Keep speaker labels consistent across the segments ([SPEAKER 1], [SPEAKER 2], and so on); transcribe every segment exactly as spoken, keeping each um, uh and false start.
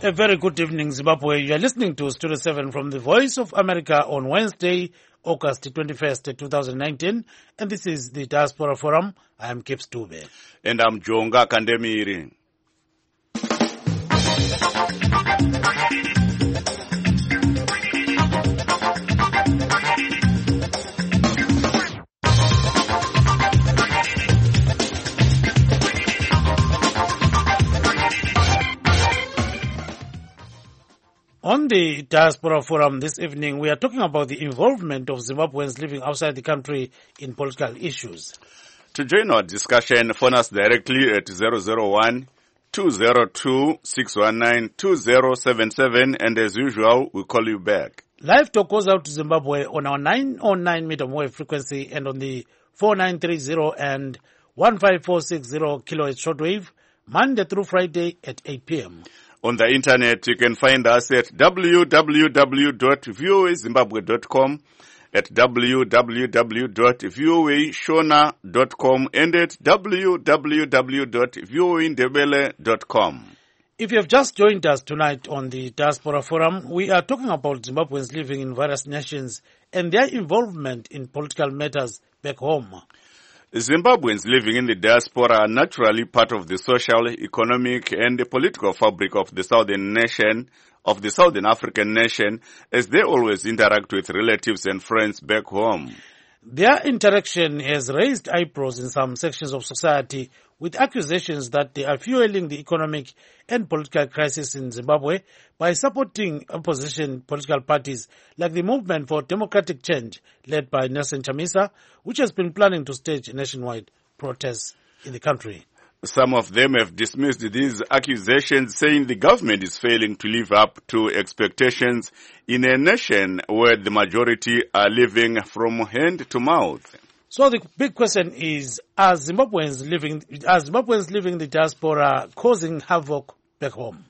[SPEAKER 1] A very good evening, Zimbabwe. You are listening to Studio seven from the Voice of America on Wednesday, August twenty-first, twenty nineteen. And this is the Diaspora Forum. I am Kips Dube.
[SPEAKER 2] And I'm Jonga Kandemiri.
[SPEAKER 1] On the Diaspora Forum this evening, we are talking about the involvement of Zimbabweans living outside the country in political issues.
[SPEAKER 2] To join our discussion, phone us directly at zero zero one, two zero two, six one nine, two zero seven seven, and as usual, we'll call you back.
[SPEAKER 1] Live talk goes out to Zimbabwe on our nine oh nine meter wave frequency and on the four nine three zero and one five four six zero kilohertz shortwave, Monday through Friday at eight p.m.
[SPEAKER 2] On the internet, you can find us at w w w dot v o a zimbabwe dot com, at w w w dot v o a shona dot com, and at w w w dot v o a ndebele dot com.
[SPEAKER 1] If you have just joined us tonight on the Diaspora Forum, we are talking about Zimbabweans living in various nations and their involvement in political matters back home.
[SPEAKER 2] Zimbabweans living in the diaspora are naturally part of the social, economic, and the political fabric of the southern nation, of the southern African nation, as they always interact with relatives and friends back home.
[SPEAKER 1] Their interaction has raised eyebrows in some sections of society with accusations that they are fueling the economic and political crisis in Zimbabwe by supporting opposition political parties like the Movement for Democratic Change led by Nelson Chamisa, which has been planning to stage nationwide protests in the country.
[SPEAKER 2] Some of them have dismissed these accusations, saying the government is failing to live up to expectations in a nation where the majority are living from hand to mouth.
[SPEAKER 1] So the big question is, are Zimbabweans living, are Zimbabweans living in the diaspora causing havoc back home?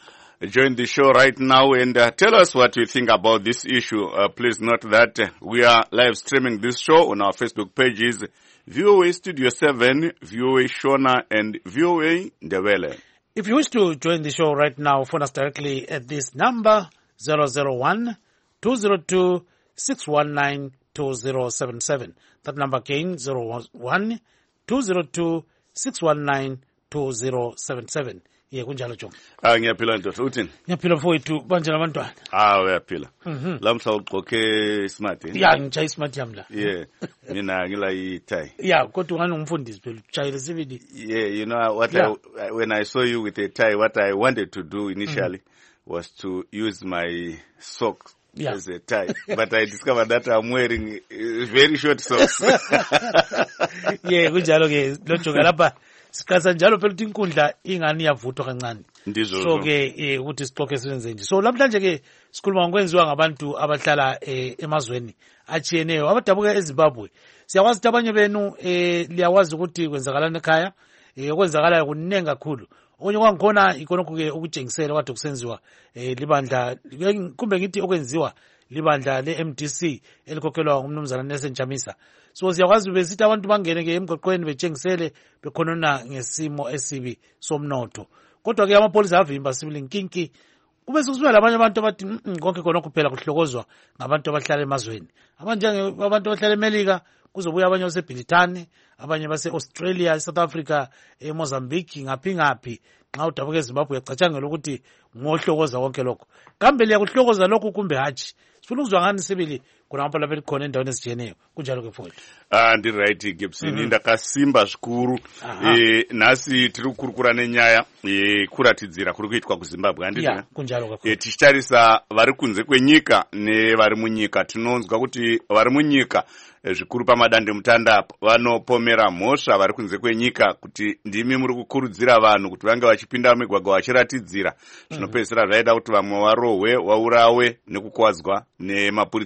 [SPEAKER 2] Join the show right now and uh, tell us what you think about this issue. Uh, please note that uh, we are live streaming this show on our Facebook pages, V O A Studio seven, V O A Shona, and V O A Ndebele.
[SPEAKER 1] If you wish to join the show right now, phone us directly at this number, zero zero one, two zero two, six one nine, two zero seven seven. That number again, zero one, two zero two, six one nine, two zero seven seven. Yeah, kunjalo John.
[SPEAKER 2] Ah, ngiyaphila ndoda uthini?
[SPEAKER 1] Ngiyaphila mfowethu banje labantwana.
[SPEAKER 2] Ah, uyaphila. Mhm. Lamhla ugqoke smart.
[SPEAKER 1] Yeah, ngijaya smart yami la.
[SPEAKER 2] Yeah. Mina ngila i-tie.
[SPEAKER 1] Yeah, kodwa ngani ungumfundisi phela ujayele sibili.
[SPEAKER 2] Yeah, you know what yeah. I, when I saw you with a tie, what I wanted to do initially mm-hmm. was to use my socks yeah. as a tie, but I discovered that I'm wearing uh, very short socks.
[SPEAKER 1] Yeah, kunjalo ke lo jonga lapha. Sikhaza njalo phela ukuthi inkundla ingani yavuthwa kancane. So ke eh ukuthi sixoxe silenze nje. So namhlanje ke sikhuluma ngokwenziwa ngabantu abahlala emazweni achiyeneyo abadabuka eZimbabwe. Siyakwazi ukuthi abanye benu eh liyawazi ukuthi kwenzakalana ekhaya, eh okwenzakalayo kuningi kakhulu. Okunye kwangikhona ikonokho ke ukutshengisela kade kusenziwa eh libandla kumbe ngithi okwenziwa libandla le-M D C elikhokhelwa ngumnumzana Nelson Chamisa. So siyakwazi besithi abantu bangene ke emgoqweni betshengisele bekhonona ngesimo esibi somnotho. Kodwa ke amapolisa avimba sibili inkinki. Kube sekusuka labanye abantu abathi konke khona kuphela kuhlokozwa ngabantu abahlala emazweni. Abanje abantu abahlala eMelika kuzobuya abanye baseBrithani, abanye base Australia, South Africa, eMozambique ngaphi ngaphi. Nxa udabuka eZimbabwe yacatshangela ukuthi ngohlokoza konke lokho. Kambe liya kuhlokoza lokho kumbe hatshi? Sifuna ukuzwa ngani sibili kuna mpala veli khona endaweni ezijeneyo kunjalo ke mfowethu.
[SPEAKER 2] Ah ndi right Gibson mm -hmm. ndakasimba zvikuru eh nasi tiri kukurukura nenyaya eh kuratidzira kuri kuitwa kuZimbabwe handiti
[SPEAKER 1] yeah, kunjalo ka
[SPEAKER 2] eh tichitarisa vari kunze kwenyika nevari munyika tinonzwa kuti vari munyika zvikuru pamadande mutanda vanopomera mhosva vari kunze kwenyika kuti ndimi muri kukurudzira vanhu kuti vange vachipinda migwagwa vachiratidzira zvinopedzisira zvaida kuti vamwe varohwe vaurawe nekukwadzwa nemapurisa kana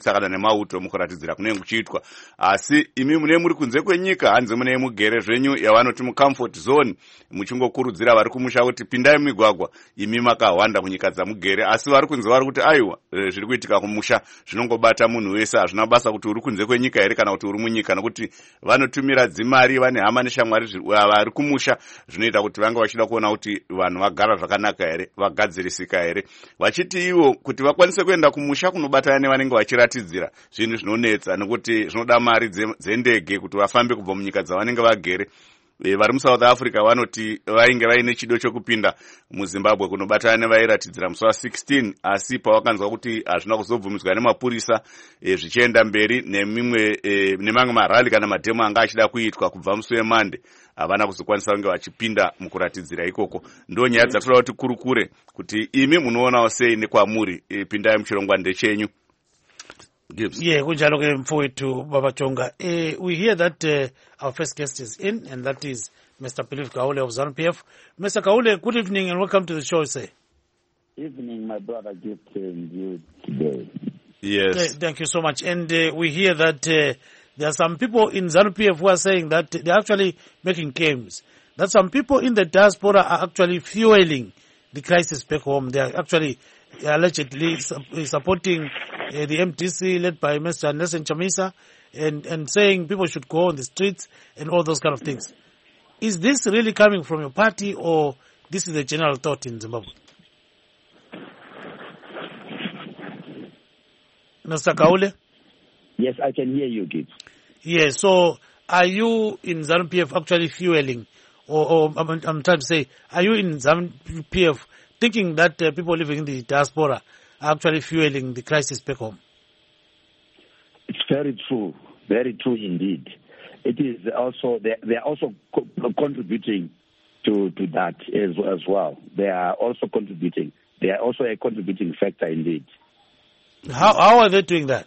[SPEAKER 2] zvamauto mukuratidzira kunenge kuchiitwa. Asi imi mune muri kunze kwenyika hanzi mune mugere zvenyu yavanoti mucomfort zone, muchingokurudzira vari kumusha kuti pindai mumigwagwa, imi makahwanda munyika dzamugere. Asi vari kunze vari kuti aiwa zviri kuitika kumusha zvinongobata munhu wese, hazvina basa kuti uri kunze kwenyika here kana kuti uri munyika, nokuti vanotumira dzimari, vane hama neshamwari vari kumusha, zvinoita kuti vanga vachida kuona kuti vanhu vagara zvakanaka here, vagadzirisika here, vachiti ivo kuti vakwanise kuenda kumusha kunobatana nevanenge vachiratidzira zvinhu zvinonetsa, nekuti zvinoda mari dzendege kuti vafambe kubva munyika dzavanenge vagere. E, vari muSouth Africa vanoti vainge vaine chido chokupinda muZimbabwe kunobatana nevairatidzira musi wa16, asi pavakanzwa kuti hazvina kuzobvumidzwa nemapurisa e, zvichienda mberi nemimwe e, nemamwe marali kana madhemo anga achida kuitwa kubva musi weMande, havana kuzokwanisa kunge vachipinda mukuratidzira ikoko. Ndo nyaya dzatoda kuti kurukure kuti imi munoonawo sei nekwamuri, e, pindai muchirongwa ndechenyu.
[SPEAKER 1] Gibbs. Yeah, kunjalo ke mfowethu Baba Chonga. Uh, we hear that uh, our first guest is in, and that is Mister Philip Gaule of ZANU P F. Mister Gaule, good evening and welcome to the show, sir.
[SPEAKER 3] Evening, my brother. Good to you today.
[SPEAKER 2] Yes.
[SPEAKER 1] Uh, thank you so much. And uh, we hear that uh, there are some people in ZANU P F who are saying that they're actually making claims that some people in the diaspora are actually fueling the crisis back home. They are actually allegedly supporting uh, the M D C led by Mister Nelson Chamisa and, and saying people should go on the streets and all those kind of things. Is this really coming from your party, or this is a general thought in Zimbabwe? Mister Gaule?
[SPEAKER 3] Yes, I can hear you, Gibbs.
[SPEAKER 1] Yes, so are you in ZANU P F actually fueling, or, or I'm, I'm trying to say, are you in ZANU P F thinking that uh, people living in the diaspora are actually fueling the crisis back home?
[SPEAKER 3] It's very true, very true indeed. It is also, they, they are also co- contributing to, to that as, as well. They are also contributing. They are also a contributing factor indeed.
[SPEAKER 1] How, how are they doing that?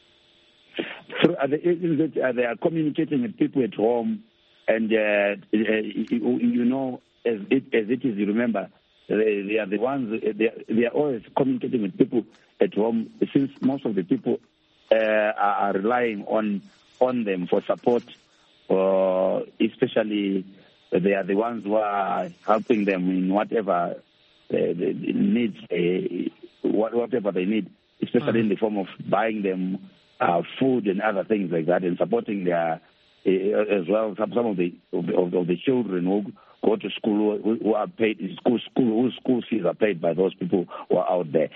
[SPEAKER 3] So, uh, they, uh, they are communicating with people at home, and uh, you, you know, as it, as it is, you remember, They, they are the ones, they, they are always communicating with people at home, since most of the people uh, are, are relying on on them for support, uh, especially they are the ones who are helping them in whatever uh, needs, uh, whatever they need, especially mm-hmm. in the form of buying them uh, food and other things like that, and supporting their, uh, as well, some, some of the of the, of the children who go to school, who, who are paid school school whose school fees are paid by those people who are out there.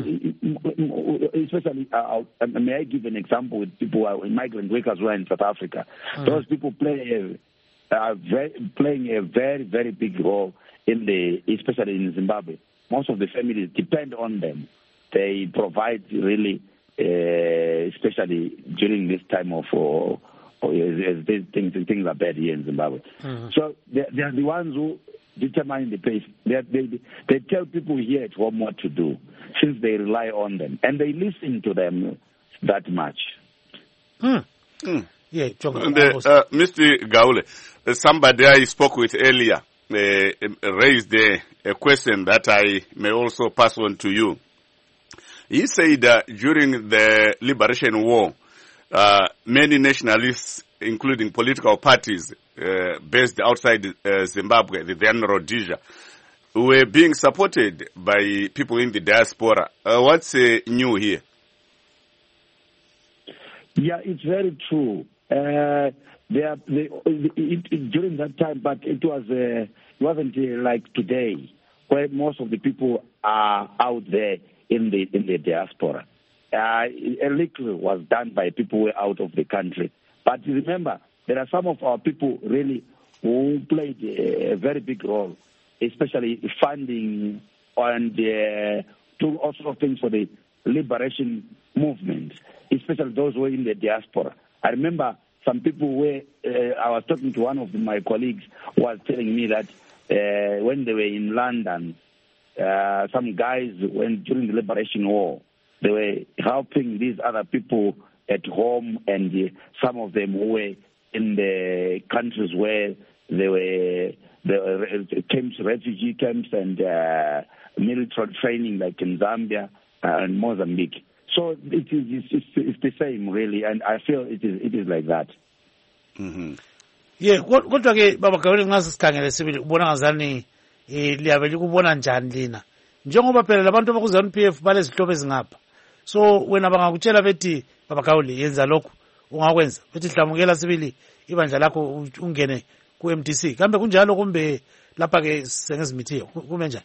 [SPEAKER 3] Mm. Especially, uh, may I give an example with people who are migrant workers who are in South Africa? Mm. Those people play a, are very, playing a very very big role in the, especially in Zimbabwe. Most of the families depend on them. They provide really, uh, especially during this time of. Uh, Or as these things, things are bad here in Zimbabwe. Mm-hmm. So they, they are the ones who determine the pace. They, they, they tell people here at home what to do, since they rely on them. And they listen to them that much.
[SPEAKER 1] Hmm. Mm. Yeah,
[SPEAKER 2] the, uh, Mister Gaule, uh, somebody I spoke with earlier uh, raised a, a question that I may also pass on to you. He said that during the Liberation War, Uh, many nationalists, including political parties uh, based outside uh, Zimbabwe, the then Rhodesia, were being supported by people in the diaspora. Uh, what's uh, new here?
[SPEAKER 3] Yeah, it's very true. Uh, they are, they, it, it, during that time, but it was uh, it wasn't uh, like today, where most of the people are out there in the in the diaspora. Uh, a little was done by people who were out of the country. But remember, there are some of our people really who played a, a very big role, especially funding and uh, doing all sorts of things for the liberation movement, especially those who were in the diaspora. I remember some people were, uh, I was talking to one of my colleagues who was telling me that uh, when they were in London, uh, some guys went during the Liberation War, they were helping these other people at home, and uh, some of them who were in the countries where they were, the camps, refugee camps, and uh, military training, like in Zambia and Mozambique. So it is it's, it's the same really, and I feel it is it is like that.
[SPEAKER 2] Mhm.
[SPEAKER 1] Yeah, kodwa ke baba Gawule ngase sikhangele sibili ubona ngazani eh liyabe likubona njani lina njengoba phela labantu baku ZANU P F balezihlobo ezingapha. So wena bangakutshela bethi baba Gawule yenza lokho ungakwenza bethi hlamukela sibili ibandla lakho ungene ku M D C kambe kunjalo kumbe lapha ke sengezimithiyo kume njani?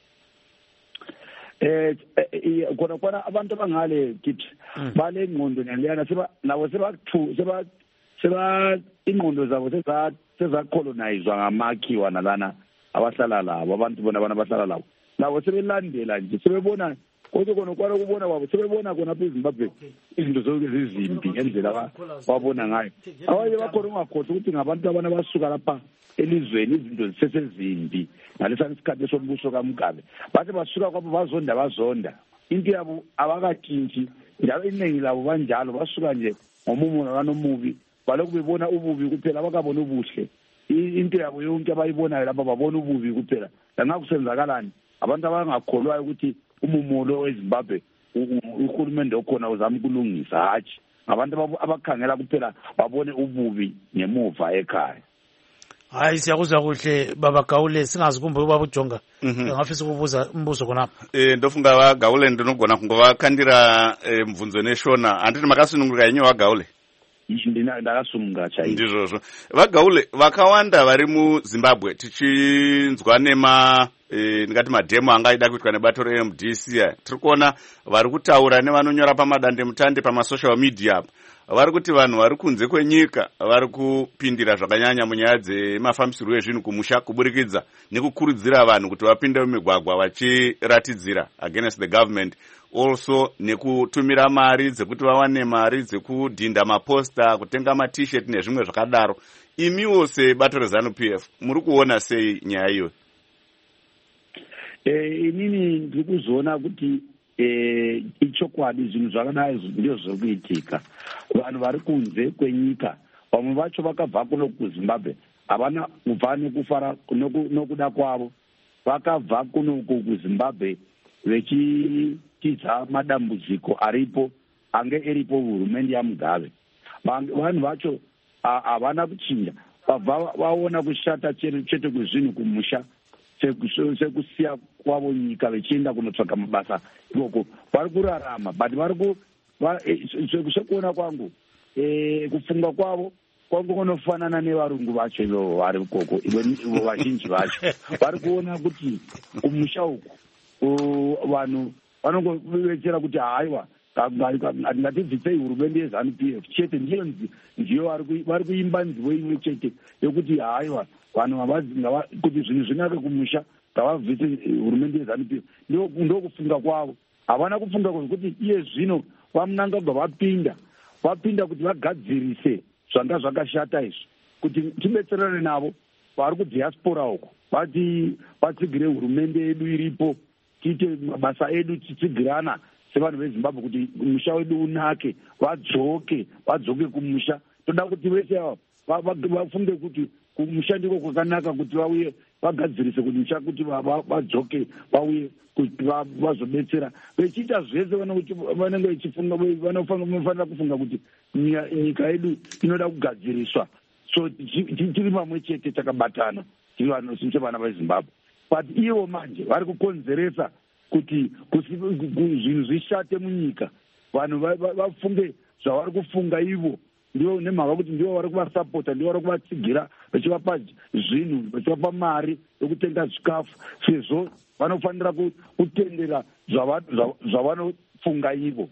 [SPEAKER 3] Eh kona kona abantu bangale kithi bale ingqondo naliyana seba nabo sebakuthu seba seba ingqondo zabo seza seza colonized ngamakhiwa nalana abahlala labo abantu bona bana bahlala labo labo sebelandela nje sebebona kodwa kona kwalo kubona kwabo sebebona kona apha eZimbabwe izinto zonke zizimbi ngendlela babona ngayo abaye bakhona ungakhohle ukuthi ngabantu abana basuka lapha elizweni izinto zisesezimbi ngalesa isikhathi sombuso kaMugabe bathi basuka kwabo bazonda bazonda into yabo abakathinti njalo iningi labo banjalo basuka nje ngomumo nanomubi balokhu bebona ububi kuphela abakabona ubuhle into yabo yonke abayibonayo lapha babona ububi kuphela langakusenzakalani abantu abangakholwayo ukuthi umumulo weZimbabwe uhulumende okhona uzama ukulungisa hatshi abantu abakhangela kuphela babone ububi ngemuva ekhaya.
[SPEAKER 1] Hayi siyakuzwa kuhle baba Gawule singazikumbe ubaba uJonga ngafisa ukubuza umbuzo khonapha.
[SPEAKER 2] Eh ndofunga ba Gawule ndinogona ngoba khandira mvunzo neshona anditi makasununguka yenye wa Gawule.
[SPEAKER 3] Ndina ndakasununga chayi.
[SPEAKER 2] Ndizvozvo. Va Gawule vakawanda vari muZimbabwe tichinzwa nema eh ngati mademo angaida kuitwa nebato re M D C tiri kuona vari kutaura nevanonyora pamadande mutande pama social media vari kuti vanhu vari kunze kwenyika vari kupindira zvakanyanya munyaya dzemafambisirwo ezvinhu kumusha kuburikidza nekukurudzira vanhu kuti vapinde mumigwagwa vachiratidzira against the government, also nekutumira mari dzekuti vawane mari dzekudhinda maposta, kutenga ma-t-shirt nezvimwe zvakadaro. Imiwo sebato reZANU P F muri kuona sei nyaya iyo?
[SPEAKER 3] Eh inini ndiri kuzoona kuti eh ichokwadi zvinhu zvakadai ndizvo zviri kuitika. Vanhu vari kunze kwenyika vamwe vacho vakabva kuno kuZimbabwe havana kubva nekufara nokuda kwavo, vakabva kuno kuZimbabwe vechitiza madambudziko aripo ange eripo hurumende yaMugabe. Vanhu vacho havana kuchinja, vabva vaona kushata chete kwezvinhu kumusha sekusiya kwavo nyika vechienda kunotsvaga mabasa ikoko. Vari kurarama but vari sekuona kwangu kufunga kwavo kwangu kunofanana nevarungu vacho ivo vari ikoko, vazhinji vacho vari kuona kuti kumusha uku vanhu vanongovetsera kuti haiwa ngatibvisei hurumende yeZANU P F chete, ndiyo ndiyo vari kuimba nzivo imwe chete yekuti haiwa vanhu kuti zvinhu zvinake kumusha ngavabvise hurumende yeZANU P F. Ndo kufunga kwavo, havana kufunga kuti iye zvino vamunangagwa vapinda vapinda kuti vagadzirise zvanga zvakashata izvi, kuti tibetserane navo vari kudiaspora uko, vati vatsigire hurumende yedu iripo, tiite mabasa edu titsigirana sevanhu veZimbabwe kuti musha wedu unake, vadzoke vadzoke kumusha. Toda kuti vese ava vafunge kuti kumusha ndiko kwakanaka kuti vauye vagadzirise kuti musha kuti vadzoke vauye kuti vazobetsera vechiita zvese vanenge vechifunga vanofanira kufunga kuti nyika yedu inoda kugadziriswa, so tiri pamwe chete takabatana tiri vanhu sevana veZimbabwe. But ivo manje vari kukonzeresa kuti zvinhu zvishate munyika, vanhu vafunge zvavari kufunga ivo, ndivo nemhaka kuti ndivo vari kuvasapota, ndivo vari kuvatsigira vachivapa zvinhu, vachivapa mari yokutenga zvikafu, sezvo vanofanira kutendera zvavanofunga ivo.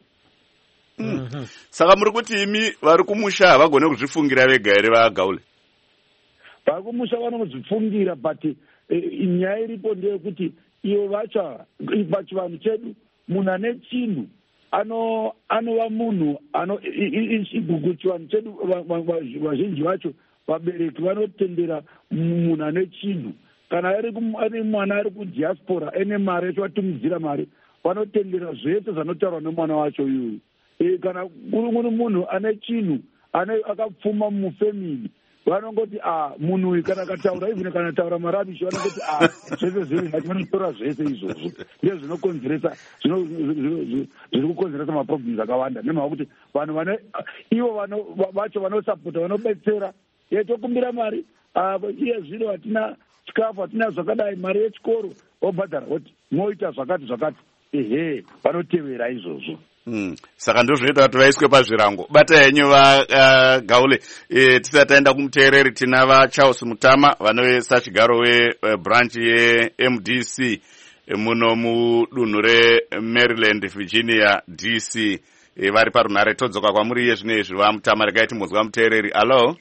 [SPEAKER 2] Saka muri kuti imi vari kumusha havagone kuzvifungira vega here vaGawule?
[SPEAKER 3] Vari kumusha vanozvifungira, but nyaya iripo ndeyekuti ivo vacho pachivanhu chedu munhu ane chinhu anova munhu kuchivanhu chedu vazhinji vacho vabereki vanotendera munhu ane chinhu. Kana ari mwana ari kudiaspora ane mari achivatumidzira mari, vanotendera zvese zvanotaurwa nemwana wacho iyoyo. Kana kuri munhu ane chinhu akapfuma mufamily vanongoti a munhu uyu kana akataura even kana taura marabishi vanongoti a zvese zviri nhati vanotora zvese izvozvo ndizvo zvinokonzeresa zviri kukonzeresa maproblems akawanda nemhaka kuti vanhu vane ivo vacho vanosapota vanobetsera tokumbira mari iye zvino hatina chikafu hatina zvakadai mari yechikoro obhadhara kuti moita zvakati zvakati ehe vanotevera izvozvo.
[SPEAKER 2] Mm. Saka ndozvinoita kuti vaiswe pazvirango. Bata henyu vaGaule, e, tisati taenda kumuteereri tina vaCharles Mutama vanoisa chigaro webranch yeM D C muno mudunhu reMaryland Virginia D C e, vari parunhare. Todzoka kwamuri iye zvino izvi vaMutama, regai timbonzwa muteereri. Hello?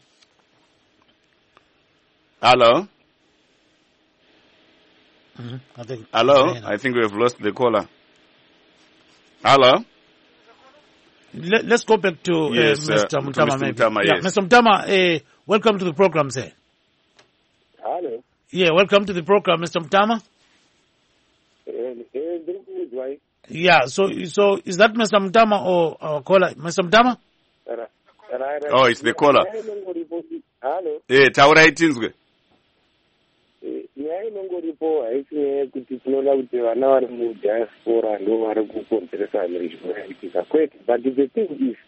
[SPEAKER 2] Hello?
[SPEAKER 1] Mm-hmm. I think
[SPEAKER 2] Hello? I think we have lost the caller. Hello?
[SPEAKER 1] Let, let's go back to
[SPEAKER 2] yes,
[SPEAKER 1] uh, Mister
[SPEAKER 2] Uh,
[SPEAKER 1] Mutama.
[SPEAKER 2] Mister
[SPEAKER 1] Maybe.
[SPEAKER 2] Mutama,
[SPEAKER 1] yeah,
[SPEAKER 2] yes.
[SPEAKER 1] Mister Mutama, uh, welcome to the program, sir.
[SPEAKER 4] Hello.
[SPEAKER 1] Yeah, welcome to the program, Mister Mutama.
[SPEAKER 4] Uh,
[SPEAKER 1] yeah, so so is that Mister Mutama or our caller? Mister Mutama?
[SPEAKER 2] Oh, it's the caller.
[SPEAKER 4] Hello.
[SPEAKER 2] Eh, taurai tinzwe.
[SPEAKER 4] nyaya inongoripo haisi nyaya yekuti tinoda kuti vana vari mudiaspora ndo vari kukonzeresa zvinoitika kwete, but the thing is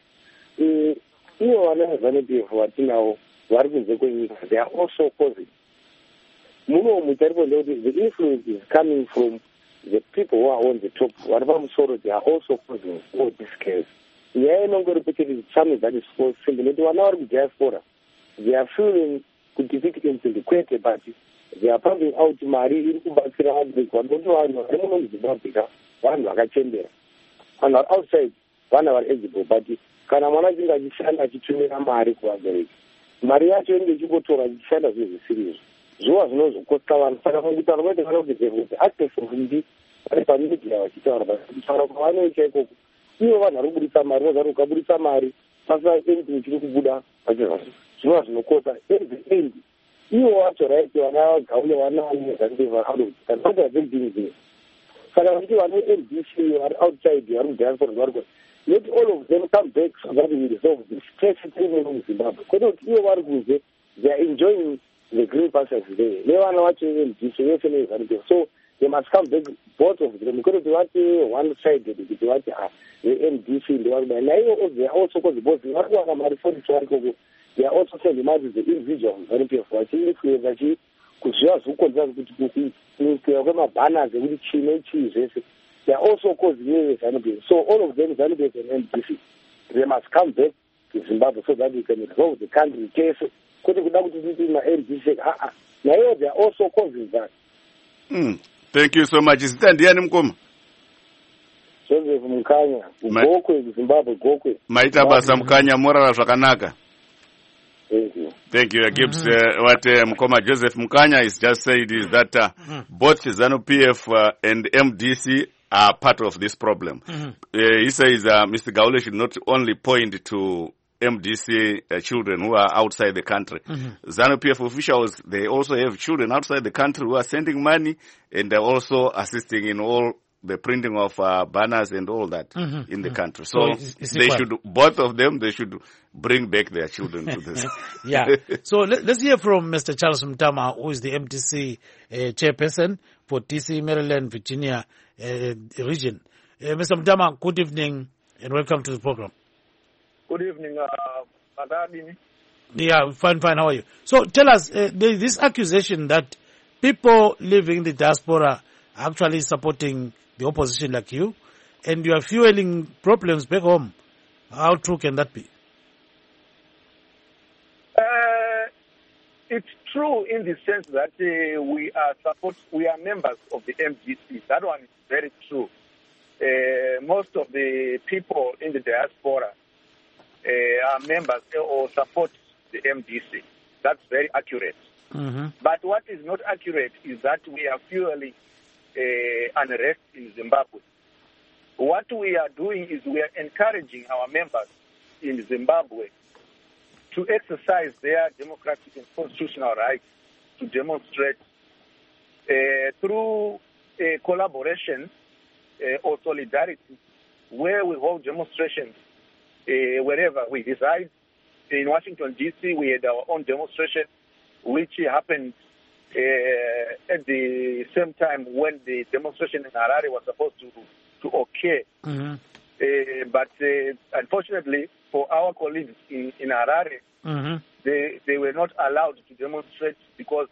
[SPEAKER 4] ivo vana veZANU-P F vatinawo vari kunze kwenyika, they are also causing. Muno mucharipo ndekuti the influence is coming from the people who are on the top, vari pamusoro, they are also causing all this case. Nyaya inongoripo chete something that is so simple, nekuti vana vari kudiaspora they are feeling kuti victims kwete, but they are pumping out mari iri kubatsira vabereki vanoti vanhu vari muno muZimbabwe vanhu vakachembera, vanhu vari outside vana vari eligible, but kana mwana achinge achishanda achitumira mari kuvabereki, mari yacho inenge ichimbotora ichishanda zvinhu zvisirizvo, zviwa zvinozokosta vanhu. Saka mukutaura kwete kana kuti access ndi vari pamedia vachitaura, kutaura kwavanoita ikoko ivo vanhu vari kubudisa mari, vozari ukabudisa mari pasina anything chiri kubuda zvinova zvinokosta at the end. Ivo vacho raiti vana vaGaule vana vanezandevaautokanaa zveDinzi. Saka vachiti vana veM D C vari outside vari kudiaspora vari kuti let all of them come back so that we resolve this case irimuno muZimbabwe. Kwete kuti ivo vari kunze they are enjoying the green pastures there. Nevana vacho veM D C vese neZANU-P F, so they must come back both of them. Kwete kuti vati one sided kuti vati ah veM D C ndevari kudai naivo they are also cause both vari kuwana mari forty vari koko. They are also sending money to the individual ZANU-P F vachiinfluence vachi kuzviwa zvikukonzera kuti kukwira kwemabhanners ekuti chii nechii zvese. They are also causing ZANU-P F. So all of them, ZANU-P F and M D C, they must come back to Zimbabwe so that we can resolve the country case. Kuti kuda kuti titi ma-M D C, ah ah. Now they are also causing that.
[SPEAKER 2] Mm. Thank you so much. Zita ndiani mkoma?
[SPEAKER 4] Joseph Mukanya, Gokwe, Zimbabwe, Gokwe.
[SPEAKER 2] Maita basa Mukanya, morara zvakanaka.
[SPEAKER 4] Thank you.
[SPEAKER 2] Thank you. Gibbs, uh, what uh, Mkoma Joseph Mukanya is just said is that uh, mm-hmm. both ZANU-P F uh, and M D C are part of this problem. Mm-hmm. Uh, he says uh, Mister Gaule should not only point to M D C uh, children who are outside the country. Mm-hmm. ZANU-P F officials, they also have children outside the country who are sending money and they're also assisting in all the printing of uh, banners and all that mm-hmm. in the country. So, so it's, it's they should, both of them, they should bring back their children to this.
[SPEAKER 1] Yeah. So let, let's hear from Mister Charles Mutama, who is the M D C uh, chairperson for D C, Maryland, Virginia uh, region. Uh, Mister Mutama, good evening and welcome to the program.
[SPEAKER 4] Good evening, uh,
[SPEAKER 1] Yeah, fine, fine. How are you? So tell us, uh, there, this accusation that people living in the diaspora are actually supporting the opposition like you, and you are fueling problems back home. How true can that be?
[SPEAKER 5] Uh, it's true in the sense that uh, we are support, we are members of the M D C. That one is very true. Uh, most of the people in the diaspora uh, are members or support the M D C. That's very accurate. Mm-hmm. But what is not accurate is that we are fueling Uh, unrest in Zimbabwe. What we are doing is we are encouraging our members in Zimbabwe to exercise their democratic and constitutional rights to demonstrate uh, through uh, collaboration uh, or solidarity, where we hold demonstrations uh, wherever we reside, in Washington, D C, we had our own demonstration, which happened uh, at the same time when the demonstration in Harare was supposed to, to occur.
[SPEAKER 1] Mm-hmm.
[SPEAKER 5] Uh, but uh, unfortunately, for our colleagues in, in Harare,
[SPEAKER 1] mm-hmm.
[SPEAKER 5] they, they were not allowed to demonstrate because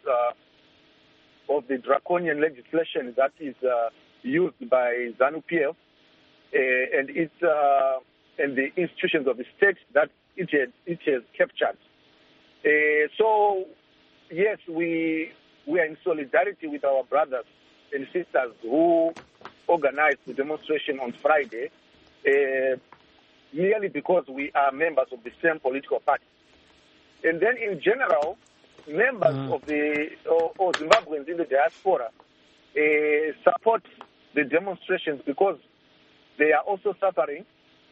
[SPEAKER 5] uh, of the draconian legislation that is uh, used by ZANU-P F uh, and its uh, and the institutions of the state that it has, it has captured. Uh, so, yes, we we are in solidarity with our brothers and sisters who organized the demonstration on Friday, uh, merely because we are members of the same political party. And then, in general, members mm. of the or, or Zimbabweans in the diaspora uh, support the demonstrations because they are also suffering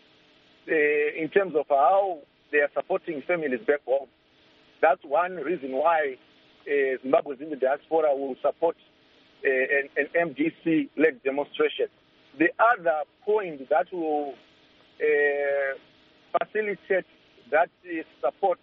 [SPEAKER 5] uh, in terms of how they are supporting families back home. That's one reason why uh, Zimbabweans in the diaspora will support uh, an, an M D C-led demonstration. The other point that will uh, facilitate that uh, support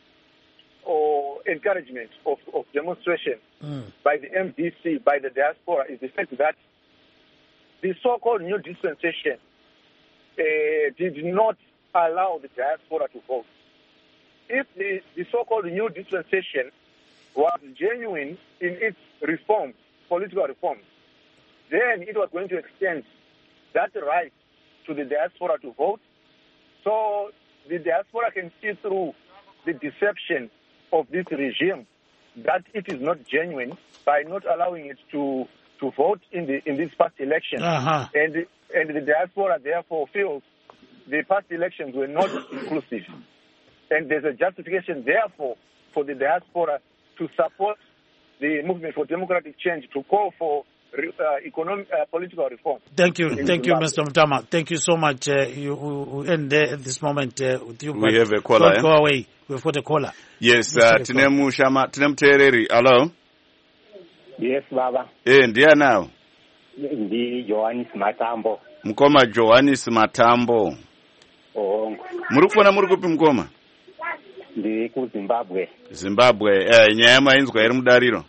[SPEAKER 5] or encouragement of, of demonstration mm. by the M D C, by the diaspora, is the fact that the so-called new dispensation uh, did not allow the diaspora to vote. If the, the so-called new dispensation was genuine in its reforms, political reforms, then it was going to extend that right to the diaspora to vote. So the diaspora can see through the deception of this regime that it is not genuine by not allowing it to, to vote in the in this past election.
[SPEAKER 1] Uh-huh.
[SPEAKER 5] And, and the diaspora therefore feels the past elections were not inclusive. And there's a justification, therefore, for the diaspora to support the movement for democratic change, to call for uh, economic, uh, political reform.
[SPEAKER 1] Thank you. Thank you, Mister Mutama. Thank you so much. Uh, you we end there at this moment uh, with you.
[SPEAKER 2] We have a caller.
[SPEAKER 1] Don't eh? go away. We've got a caller.
[SPEAKER 2] Yes, uh, Tinemu Shama, Tinem Tereri. Hello?
[SPEAKER 6] Yes, Baba.
[SPEAKER 2] Eh, ndia now?
[SPEAKER 6] Ndi Johannes Matambo.
[SPEAKER 2] Mkoma Johannes Matambo.
[SPEAKER 6] Oh.
[SPEAKER 2] Murukufana murukupi mkoma?
[SPEAKER 6] Ndi ku Zimbabwe.
[SPEAKER 2] Zimbabwe. Eh, nyama inzwa iri mudariro.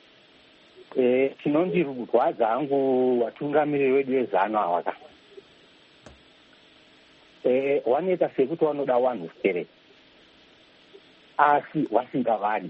[SPEAKER 6] Eh, tinondirwadza hangu watungamiriri wedu vezano awaka. Eh, wanoita sekuti wanoda vanhu stere. Asi wasingavadi.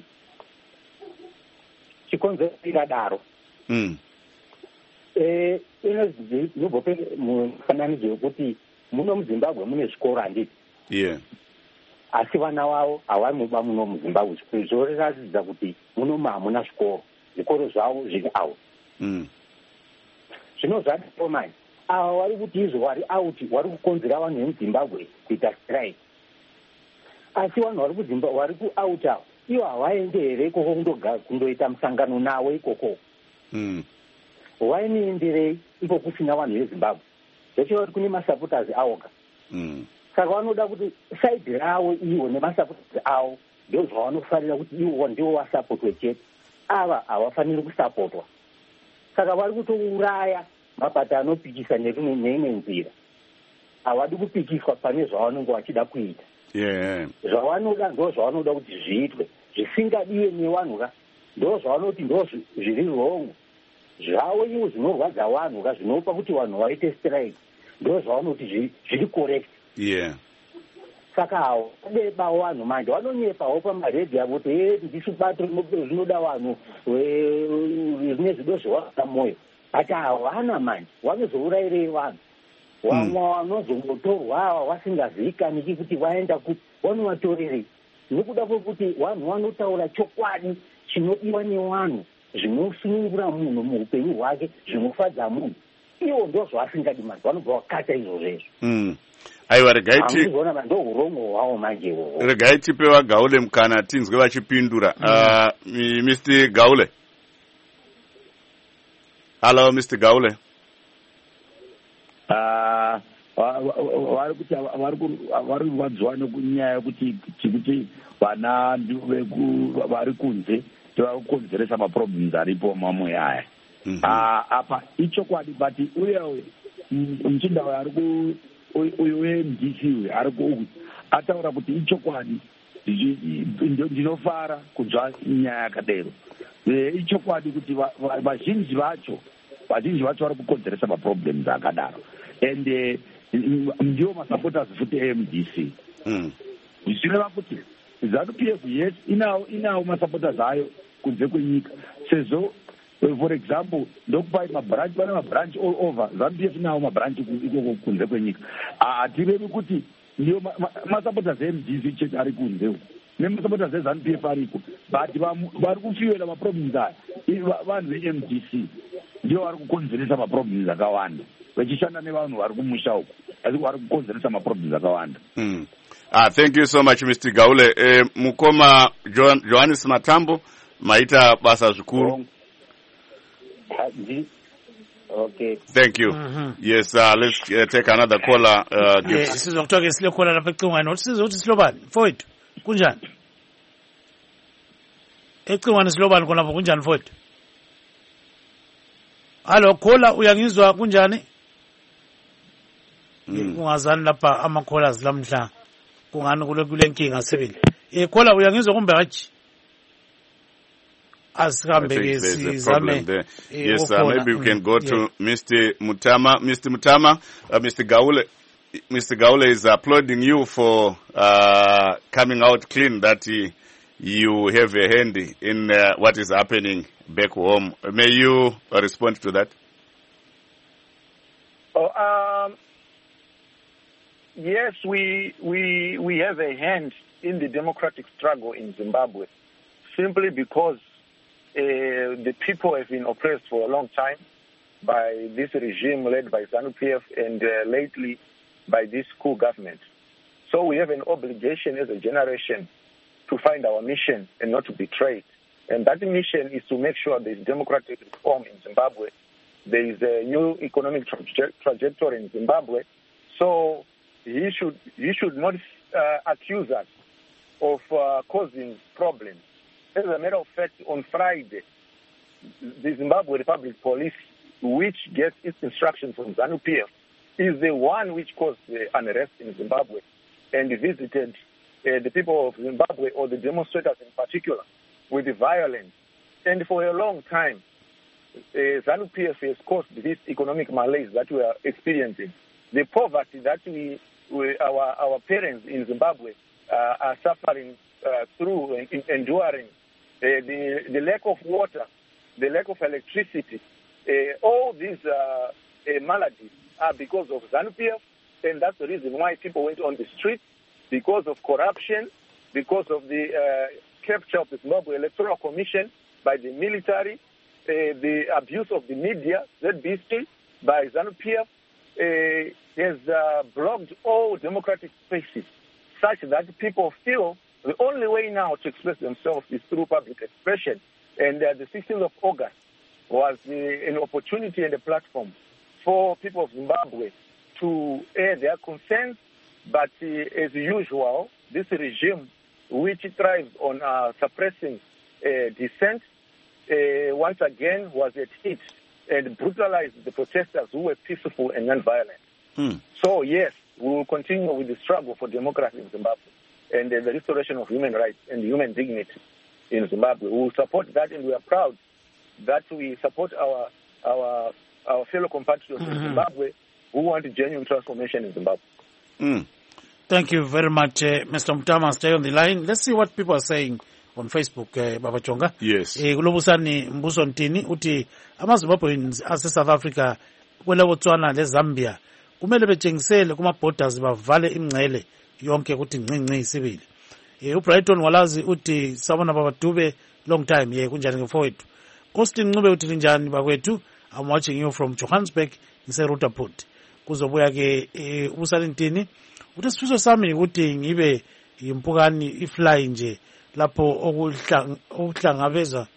[SPEAKER 6] Chikonzera daro.
[SPEAKER 2] Mm.
[SPEAKER 6] Eh, inobva mufananidzo wekuti muno muZimbabwe mune zvikoro handiti.
[SPEAKER 2] Yeah.
[SPEAKER 6] Asi vana vavo havanoba muno muZimbabwe. Zvoratidza kuti muno hamuna zvikoro. Zvikoro zvavo zviri out.
[SPEAKER 2] Mm.
[SPEAKER 6] Zvino zvadaro manje. Ava vari kuti izvo vari out vari kukonzera vanhu vemuZimbabwe kuita strike. Asi vanhu vari kuZimbabwe vari kuout avo ivo havaende here ikoko kundoita musangano nawo ikoko.
[SPEAKER 2] Mm.
[SPEAKER 6] Vainoenderei iko kusina vanhu veZimbabwe. Zvichova kuti kune masupporters avoga.
[SPEAKER 2] Mm.
[SPEAKER 6] Saka vanoda kuti side ravo ivo nemasupporters avo ndo zvavanofarira kuti ivo ndivo vasapotwe chete. Ava havafaniri kusapotwa. Saka vari kutouraya mabata anopikisa neimwe nzira. Havadi kupikiswa pane zvavanenge vachida kuita.
[SPEAKER 2] Yeah.
[SPEAKER 6] Zvavanoda ndo zvavanoda kuti zviitwe. Zvisingadiwe nevanhu ka ndo zvavanoti ndo zviri wrong. Zvavo ivo zvinorwadza vanhu ka zvinopa kuti vanhu vaite strike. Ndo zvavanoti zviri correct.
[SPEAKER 2] Yeah.
[SPEAKER 6] Saka hawo deba vanhu manje vanonyepawo pamaredhi avo kuti eh ndisi bato rinoda vanhu zvine zvido zvevana moyo. But havana manje vanozourayirei vanhu. Vamwe vanozongotorwa vasingazivikaniki kuti vaenda kuti vanovatorerei. Nekuda kwekuti vanhu vanotaura chokwadi chinodiwa nevanhu zvinosunungura munhu muupenyu hwake zvinofadza munhu. Ivo ndo zvavasingadi manje vanobva vakata izvozvo.
[SPEAKER 2] Mm. Aiwa regaiti
[SPEAKER 6] ndizvona ndo urongo hwavo manje ihwohwo.
[SPEAKER 2] Regaiti pewa Gaule mukana tinzwe vachipindura. Mm. Uh, Mister Gaule. Hello Mister Gaule.
[SPEAKER 3] Ah, vari kuti vari kurwadziwa nekunyaya yekuti kuti vana vari kunze vari kukonzeresa maproblems aripo mamwe aya. Apa ichokwadi but uye muchinda ari ku uyu weM D C uyu ari ku ataura kuti ichokwadi ndinofara kunzwa nyaya yakadero. Ichokwadi kuti vazhinji vacho vazhinji vacho vari kukonzeresa maproblems akadaro, and ndiwo masupporters futi e M D C. zvichireva kuti ZANU-P F yes inawo inawo masupporters ayo kunze kwenyika, sezvo for example ndokupai mabranch, pane mabranch all over. ZANU-P F inawo mabranch ikoko kunze kwenyika. Hatirevi kuti ndiyo masupporters e M D C chete ari kunze nemasupporters eZANU-P F ariko, but vari kufiwira maproblems aya vanhu ve-M D C ndiyo vari kukonzeresa maproblems akawanda, vachishanda nevanhu vari kumusha uko, asi vari kukonzeresa maproblems akawanda.
[SPEAKER 2] Ah, thank you so much Mister Gaule. Eh, Mukoma Johan, Johannes Matambo maita basa zvikuru.
[SPEAKER 6] Okay.
[SPEAKER 2] Thank you. Mm-hmm. Yes, uh, let's uh, take another caller. Uh,
[SPEAKER 1] yes, sizokutoke sile caller lapha ecingweni. Usizo uthi silobani? Mfowethu. Kunjani? Ecingweni silobani khona lapho kunjani mfowethu? Hallo caller, uyangizwa kunjani? Ungazani lapha ama callers lamhla. Kungani kule kule nkinga sibili. Eh caller uyangizwa kumbe hathi?
[SPEAKER 2] Yes, uh, maybe we can go to yeah. Mister Mutama. Mister Mutama, uh, Mister Gaule, Mister Gaule is applauding you for uh, coming out clean that uh, you have a hand in uh, what is happening back home. May you uh, respond to that?
[SPEAKER 5] Oh, um, yes, we we we have a hand in the democratic struggle in Zimbabwe, simply because Uh, the people have been oppressed for a long time by this regime led by ZANU-P F and uh, lately by this coup government. So we have an obligation as a generation to find our mission and not to betray it. And that mission is to make sure there is democratic reform in Zimbabwe. There is a new economic traje- trajectory in Zimbabwe. So he should, he should not uh, accuse us of uh, causing problems. As a matter of fact, on Friday, the Zimbabwe Republic Police, which gets its instructions from ZANU-P F, is the one which caused the unrest in Zimbabwe and visited uh, the people of Zimbabwe, or the demonstrators in particular, with the violence. And for a long time, uh, ZANU-P F has caused this economic malaise that we are experiencing. The poverty that we, we our, our parents in Zimbabwe uh, are suffering uh, through and enduring. Uh, the, the lack of water, the lack of electricity, uh, all these uh, uh, maladies are because of ZANU-P F, and that's the reason why people went on the streets, because of corruption, because of the uh, capture of the Zimbabwe Electoral Commission by the military, uh, the abuse of the media, Z B C, by ZANU-P F, uh, has uh, blocked all democratic spaces, such that people feel the only way now to express themselves is through public expression. And uh, the sixteenth of August was uh, an opportunity and a platform for people of Zimbabwe to air their concerns. But uh, as usual, this regime, which thrives on uh, suppressing uh, dissent, uh, once again was at it and brutalized the protesters who were peaceful and non-violent. Hmm. So, yes, we will continue with the struggle for democracy in Zimbabwe and uh, the restoration of human rights and human dignity in Zimbabwe. We will support that, and we are proud that we support our our our fellow compatriots mm-hmm. in Zimbabwe who want a genuine transformation in Zimbabwe.
[SPEAKER 1] Mm. Thank you very much, uh, Mister Mutama. Stay on the line. Let's see what people are saying on Facebook, uh, Baba Chonga.
[SPEAKER 2] Yes.
[SPEAKER 1] Kulobusani Mbuso Ntini uti amaZimbabweans ase South Africa kwela Botswana le Zambia kumele betshengisele kuma borders bavale imngcele yonke ukuthi ncinci isibili. Eh uBrighton Walazi uthi sabona Baba Dube long time ye kunjani ngefowethu. Austin Ncube uthi njani bakwethu. I'm watching you from Johannesburg ngise Rooterport. Kuzobuya ke usalintini uthi sifiso sami ukuthi ngibe impukani ifly nje lapho okuhlangabeza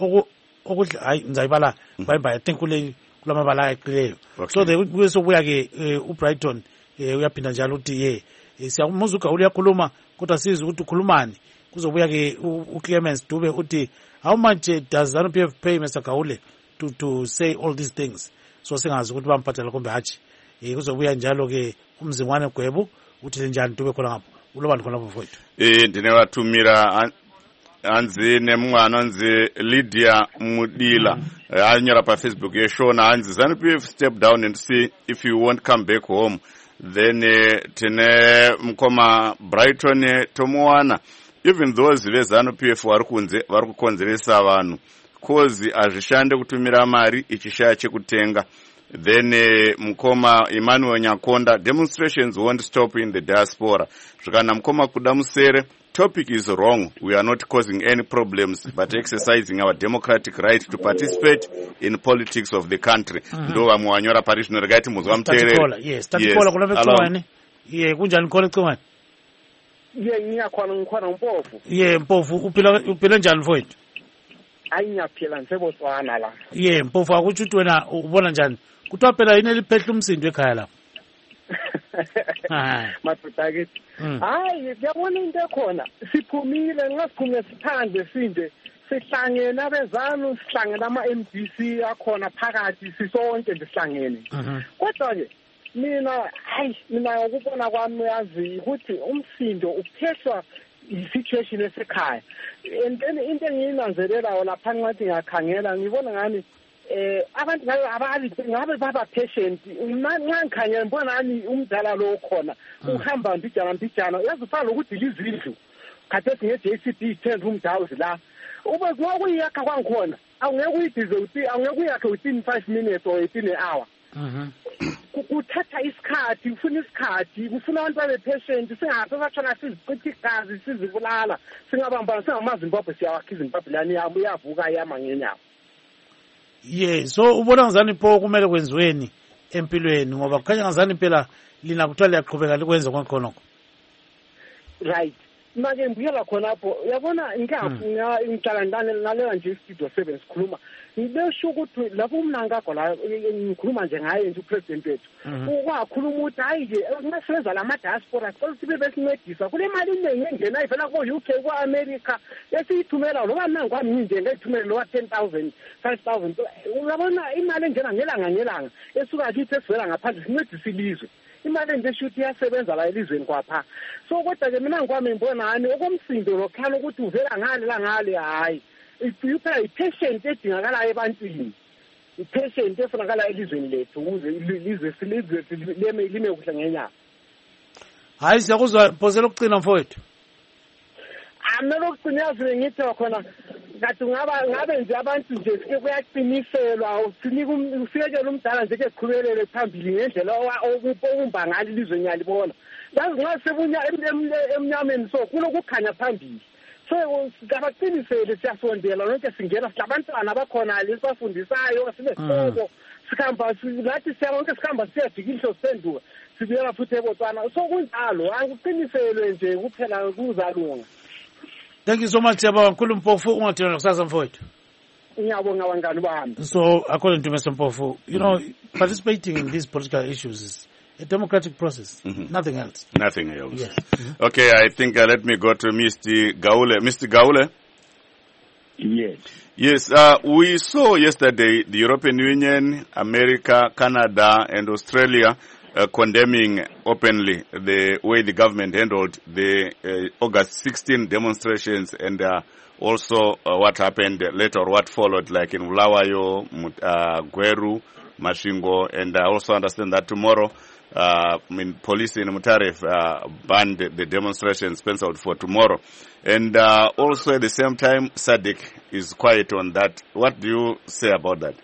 [SPEAKER 1] okudla hayi ngizayibala bye bye I think kule kulamabala aqileyo. So the kuzobuya ke uBrighton uyaphinda njalo uthi ye siyakumuzuka uyakhuluma kodwa sizi ukuthi ukhulumani. Kuzobuya ke uClemens Dube uthi how much does ZANU-P F pay Mister Gaule to to say all these things? So singazi ukuthi bamphathela kumbe hathi. Eh kuzobuya njalo ke umzingwane Gwebu uthi njani Dube khona ngapho. ulobani khona mfowethu.
[SPEAKER 2] Eh ndine wathumira anzi nemumwe anonzi Lydia Mudila mm -hmm. uh, anyora pa Facebook yeshona anzi ZANU-P F step down and see if you won't come back home. Then uh, tine mkoma Brighton uh, tomuwana even those ve ZANU-P F vari kunze vari kukonzeresa vanhu kozi azvishande kutumira mari ichishaya chekutenga. Then uh, mkoma Emmanuel Nyakonda, demonstrations won't stop in the diaspora. Zvikana mkoma kudamusere, topic is wrong. We are not causing any problems but exercising our democratic right to participate in politics of the country. Ndo vamwe wanyora parishino regaiti muzwa mtere.
[SPEAKER 1] Yes, tatikola kuna vetswani. Ye kunjani khona ecingweni?
[SPEAKER 7] Ye ngiyakhona ngikhona Mpofu.
[SPEAKER 1] Ye Mpofu uphila uphila njani mfowethu?
[SPEAKER 7] Hayi ngiyaphila ngisebotswana la.
[SPEAKER 1] Ye Mpofu akuthi uthi wena ubona njani? Kuthiwa phela yini eliphehla umsindo ekhaya lapha?
[SPEAKER 7] Madoda ke hayi ngiyabona into ekhona siphumile ngasiphumile sithande sinde sihlangene abezanu sihlangene ama M D C akhona phakathi sisonke sihlangene kodwa ke mina hayi mina ukubona kwami yazi ukuthi umsindo uphehlwa i-situation esekhaya and then into engiyinanzelela lapha ngathi ngiyakhangela ngibona ngani eh abantu abali ngabe baba patient ngikhanya ngibona ani umdala lo khona uhamba mbijana mbijana yazifana ukuthi lizindlu khathesi nge-J C B ten room house la ube ngokuyakha kwangikhona awungeke uyidize uthi awungeke uyakhe within five minutes or within an hour mhm kuthatha isikhathi ufuna isikhathi ufuna abantu babe patient singathi sathona siziqithi igazi sizibulala singabamba singamaZimbabwe siyawakha iZimbabwe lani yabo uyavuka yama ngenyawo.
[SPEAKER 1] Yeah, so ubona ngazani pho kumele kwenziweni empilweni ngoba kukhanya ngazani phela lina kuthiwa liyaqhubeka likwenze konke.
[SPEAKER 7] Right. Manje ngibuyela khona lapho uyabona inkafu ngihlala ndane naleyo nje studio seven sikhuluma ngibesho ukuthi lapho umnankakho la ngikhuluma nje ngaye nje upresident wethu ukwakhuluma ukuthi hayi nje masenza la diaspora sibe besincedisa kule mali iningi engena ivela ko U K ko America esiyithumela lo bana kwami nje ngayithumela lo ten thousand five thousand uyabona imali engena ngelanga ngelanga esuka kithi esivela ngaphandle sincedisa ilizwe imali nje shuthi yasebenza la elizweni kwapha so kodwa ke mina ngikwami ngibona ngani okomsindo lokhala ukuthi uvela ngale la ngale hayi iphela i-patient edingakalayo ebantwini i-patient efunakala elizweni lethu ukuze ilizwe silizwe lime lime kuhle ngenyanga.
[SPEAKER 1] Hayi siyakuzwa phosela ukucina mfowethu.
[SPEAKER 7] Amelo lokugcina yazi ngithi khona ngathi ngaba ngabe nje abantu nje sike kuyaqiniselwa usinika ufikele umdala nje ke qhubelele phambili ngendlela okubomba ngalo ilizwe nyalibona yazi ngasebunya emnyameni so kulokukhanya phambili so siyabaqinisele siyasondela lonke singena silabantwana abakhona lesibafundisayo sinesoko sikhamba silathi siyabonke sikhamba siyadikisho senduka sibuyela futhi eBotswana so kunjalo angikuqiniselwe nje kuphela kuzalunga.
[SPEAKER 1] Thank you so much, Siyabonga kakhulu Mpofu, ungathina nokusasa mfowethu.
[SPEAKER 7] Ngiyabonga wangani bami.
[SPEAKER 1] So, according to Mister Mpofu, you know, participating in these political issues is a democratic process, mm-hmm. nothing else.
[SPEAKER 2] Nothing else.
[SPEAKER 1] Yes. Mm-hmm.
[SPEAKER 2] Okay, I think uh, let me go to Mister Gaule. Mister Gaule?
[SPEAKER 3] Yes.
[SPEAKER 2] Yes, uh, we saw yesterday the European Union, America, Canada, and Australia Uh, condemning openly the way the government handled the uh, August sixteenth demonstrations and uh, also uh, what happened later or what followed, like in Bulawayo, uh, Gweru, Mashingo, and I also understand that tomorrow, uh, I mean, police in Mutare uh, banned the demonstrations penciled for tomorrow. And uh, also at the same time, S A D C is quiet on that. What do you say about that?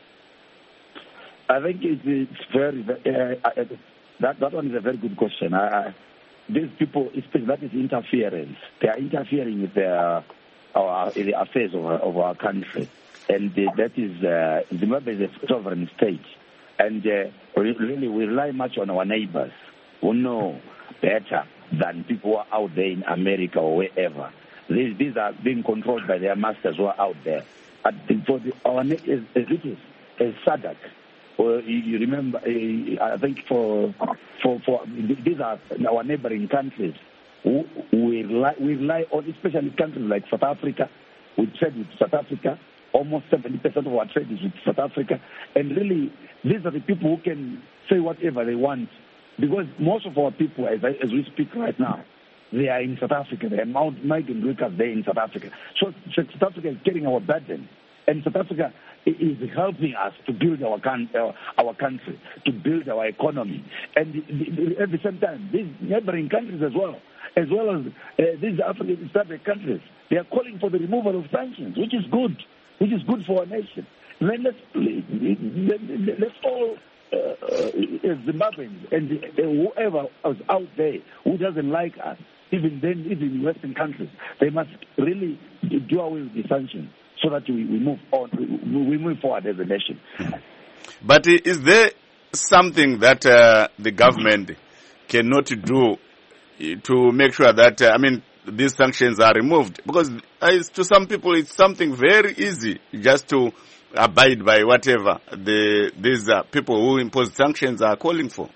[SPEAKER 3] I think it's, it's very, uh, uh, that, that one is a very good question. Uh, these people, especially that is interference. They are interfering with their, our, the affairs of, of our country. And uh, that is, uh, Zimbabwe is a sovereign state. And uh, really we rely much on our neighbors who know better than people who are out there in America or wherever. These, these are being controlled by their masters who are out there. But for the, our, as, as it is, as S A D C, or you, you remember, uh, I think for, for, for, these are our neighboring countries who we rely, we rely on, especially countries like South Africa. We trade with South Africa. Almost seventy percent of our trade is with South Africa. And really, these are the people who can say whatever they want. Because most of our people, as, I, as we speak right now, they are in South Africa. They are migrant workers there in South Africa. So South Africa is getting our burden. And South Africa is helping us to build our, our country, to build our economy. And at the same time, these neighboring countries as well, as well as uh, these African countries, they are calling for the removal of sanctions, which is good, which is good for our nation. Then let's, let's all, uh, uh, Zimbabweans and whoever is out there who doesn't like us, even then, even Western countries, they must really do away with the sanctions so that we, we move on, we move forward as a nation.
[SPEAKER 2] But is there something that uh, the government cannot do to make sure that, uh, I mean, these sanctions are removed? Because uh, to some people, it's something very easy just to abide by whatever the these uh, people who impose sanctions are calling for.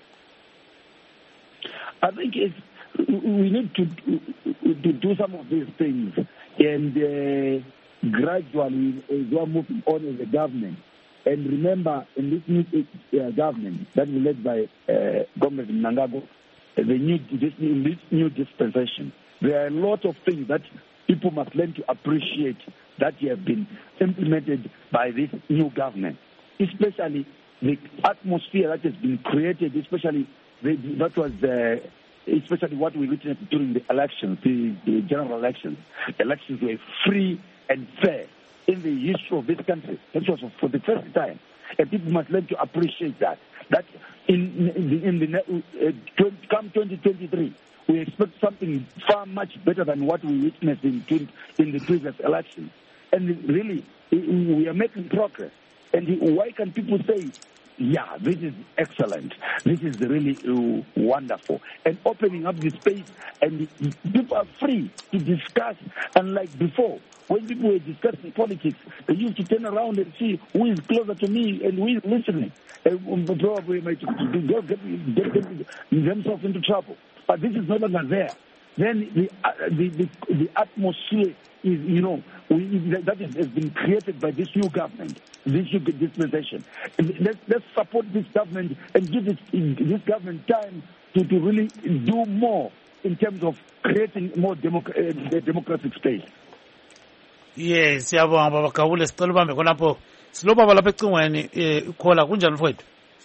[SPEAKER 3] I think it's, we need to, to do some of these things and uh, gradually as we're moving on as a government. And remember, in this new uh, government that is led by uh, Governor Mnangagwa, the new, this, in this new dispensation, there are a lot of things that people must learn to appreciate that have been implemented by this new government, especially the atmosphere that has been created, especially the, that was the, especially what we witnessed during the elections, the, the general elections. Elections were free and fair in the history of this country. That was for the first time, and people must learn to appreciate that. That in in, in the uh, come twenty twenty-three. We expect something far much better than what we witnessed in, in the previous election. And really, we are making progress. And why can people say, yeah, this is excellent, this is really uh, wonderful, and opening up the space, and people are free to discuss, unlike before. When people were discussing politics, they used to turn around and see who is closer to me and who is listening. And probably might get, get, get themselves into trouble. But this is no longer there. Then the uh, the, the the atmosphere is, you know, we, that is, has been created by this new government, this new dispensation. Let's, let's support this government and give this, this government time to, to really do more in terms of creating more democ- uh, democratic space.
[SPEAKER 1] Yes, siyabonga baba Gawule, sicela ubambe khonapho. Silobaba lapha ecingweni eh ukhola kunjani mfowethu?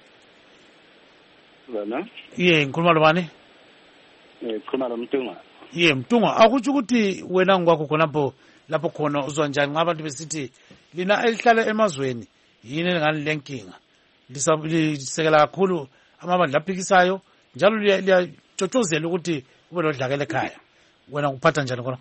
[SPEAKER 8] Wena?
[SPEAKER 1] Ye, ngikhuluma lobani?
[SPEAKER 8] Eh, khona lo Mtungwa.
[SPEAKER 1] Ye, Mtungwa, akutsho ukuthi wena ngokwakho khonapho lapho khona uzwa njani ngabantu besithi lina elihlala emazweni yini ngani lenkinga? Lisekela kakhulu amabandla aphikisayo njalo liyatshotshozela ukuthi kube lodlakela ekhaya. Wena nguphatha njani khona?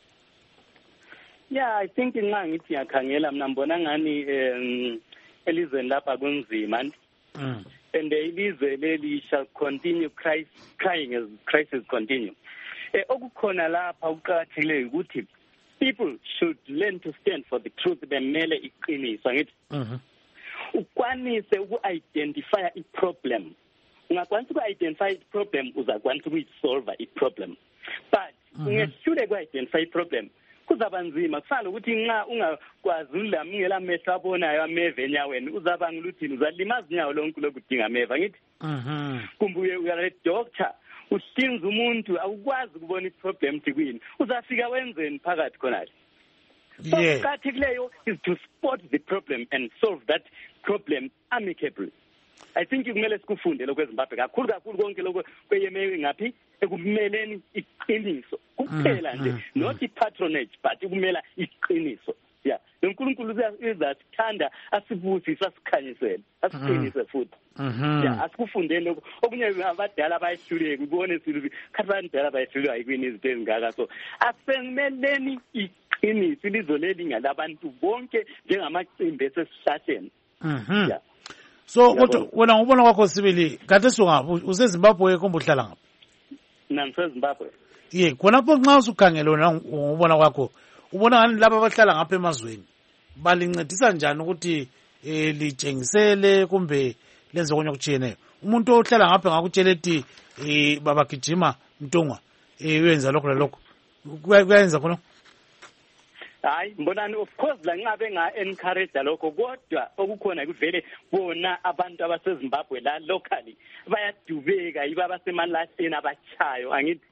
[SPEAKER 8] Yeah, I think nxa ngithi yakhangela mina ngibona ngani um elizweni lapha kunzima.
[SPEAKER 1] Mm.
[SPEAKER 8] And the ilizwe leli shall continue crying, crying as crisis continue. Eh okukhona lapha uqhakathekile ukuthi people should learn to stand for the truth bemele iqiniso ngithi.
[SPEAKER 1] Mhm.
[SPEAKER 8] Ukwanise uku-identify i-problem. Ungakwanisa uku-identify i-problem uzakwanisa ukuyisolve i-problem. But ungehlule ku-identify i-problem kuzaba nzima kufana ukuthi nxa ungakwazi ulamngela amehlo abonayo ameve enyaweni uzaba ngiluthini uzalimaza inyawo lonke lokudinga ameva ngithi.
[SPEAKER 1] Mhm.
[SPEAKER 8] Kumbuye uyale doctor usinza umuntu awukwazi ukubona i-problem tikwini uzafika wenzeni phakathi khonale. So kuqakathekileyo is to spot the problem and solve that problem amicably. I think kumele sikufunde lokho eZimbabwe kakhulu kakhulu konke lokho kweyeme ngaphi ekumeleni iqiniso kuphela nje not i-patronage but ukumela iqiniso. Yeah, uNkulunkulu uyasithanda asibusise asikhanyisele asiqinise futhi. Yeah, asikufundeni lokho okunye abadala bayihluleke ubone silubi khathana bayihlulwa yikwini izinto ezingaka so asenmeleni iqiniso ilizwe leli ngalabantu bonke njengamacimbi esesihlahleni.
[SPEAKER 1] Mhm. Yeah. So kodwa wena ngubona kwakho sibili kade sungaphi useZimbabwe kumbe uhlala ngaphi?
[SPEAKER 8] Mina ngiseZimbabwe.
[SPEAKER 1] Ye, khonapho nxa usukhangela wena ngubona kwakho ubona ngani laba abahlala ngapha emazweni balincedisa njani ukuthi eh litshengisele kumbe lenze konke okutshiyeneyo? Umuntu ohlala ngapha ngakutshela ethi eh babagijima Mtungwa eh uyenza lokho lokho kuyenza khona?
[SPEAKER 8] Hayi mbonani of course la ngabe nga encourage lokho kodwa okukhona kuvele bona abantu abaseZimbabwe la locally bayadubeka yiba basemalahleni abachayo angithi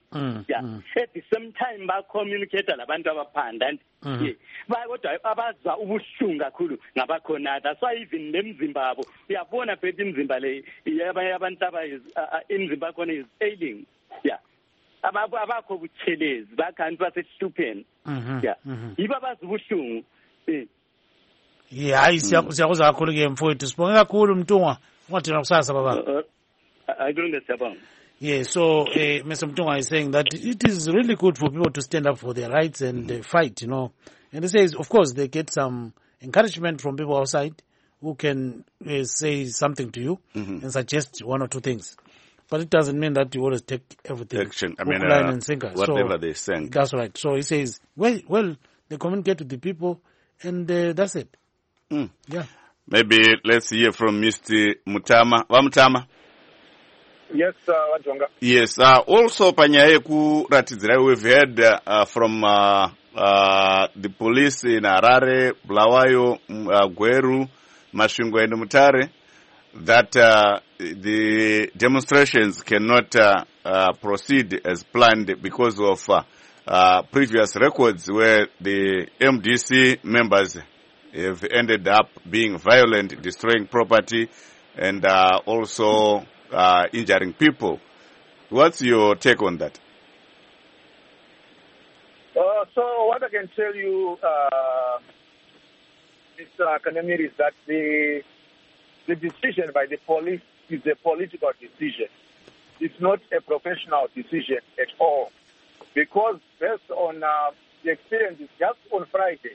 [SPEAKER 1] Mm,
[SPEAKER 8] yeah
[SPEAKER 1] mm.
[SPEAKER 8] at the same time ba-communicate labantu abaphanda
[SPEAKER 1] Mhm.
[SPEAKER 8] yeah kodwa abazwa ubuhlungu kakhulu ngabakhona that's why even nemzimba yabo uyabona phethe imizimba le yabanye abantu aba imizimba yakhona is ailing yeah abakho butshelezi bakanti basehlupheni yeah yibo abazi ubuhlungu eh
[SPEAKER 1] yeah hayi siyakuzwa kakhulu ke mfowethu sibonge kakhulu Mtungwa ungathina kusasa baba
[SPEAKER 8] I don't understand.
[SPEAKER 1] Yeah, so uh, Mister Mtungwa is saying that it is really good for people to stand up for their rights and mm-hmm. uh, fight, you know. And he says, of course, they get some encouragement from people outside who can uh, say something to you mm-hmm. and suggest one or two things. But it doesn't mean that you always take everything.
[SPEAKER 2] Action. I mean,
[SPEAKER 1] line
[SPEAKER 2] uh,
[SPEAKER 1] and sinker.
[SPEAKER 2] whatever
[SPEAKER 1] so,
[SPEAKER 2] they send.
[SPEAKER 1] That's right. So he says, well, well, they communicate with the people, and uh, that's it.
[SPEAKER 2] Mm.
[SPEAKER 1] Yeah.
[SPEAKER 2] Maybe let's hear from Mister Mutama. Wa Mutama?
[SPEAKER 5] Yes, uh, Wajonga.
[SPEAKER 2] Yes. Uh, also, panyaye kuratidzira, we've heard uh, from uh, uh, the police in Harare, Bulawayo, uh, Gweru, Masvingo, and Mutare that uh, the demonstrations cannot uh, uh, proceed as planned because of uh, uh, previous records where the M D C members have ended up being violent, destroying property, and uh, also uh, injuring people. What's your take on that?
[SPEAKER 5] Uh, so what I can tell you, uh, Mister Kanamir, is that the the decision by the police is a political decision. It's not a professional decision at all. Because based on uh, the experiences just on Friday,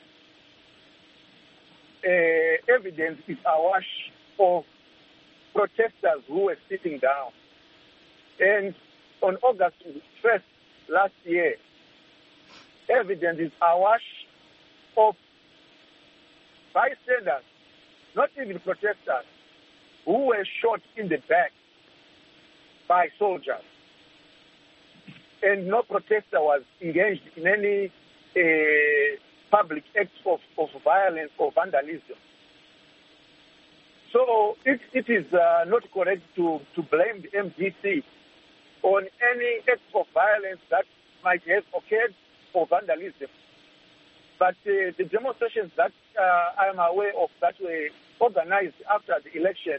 [SPEAKER 5] uh, evidence is awash of protesters who were sitting down. And on August first last year, evidence is awash of bystanders, not even protesters, who were shot in the back by soldiers. And no protester was engaged in any uh, public act of, of violence or vandalism. So it, it is uh, not correct to, to blame the M D C on any act of violence that might have occurred or vandalism. But uh, the demonstrations that uh, I am aware of that were organized after the election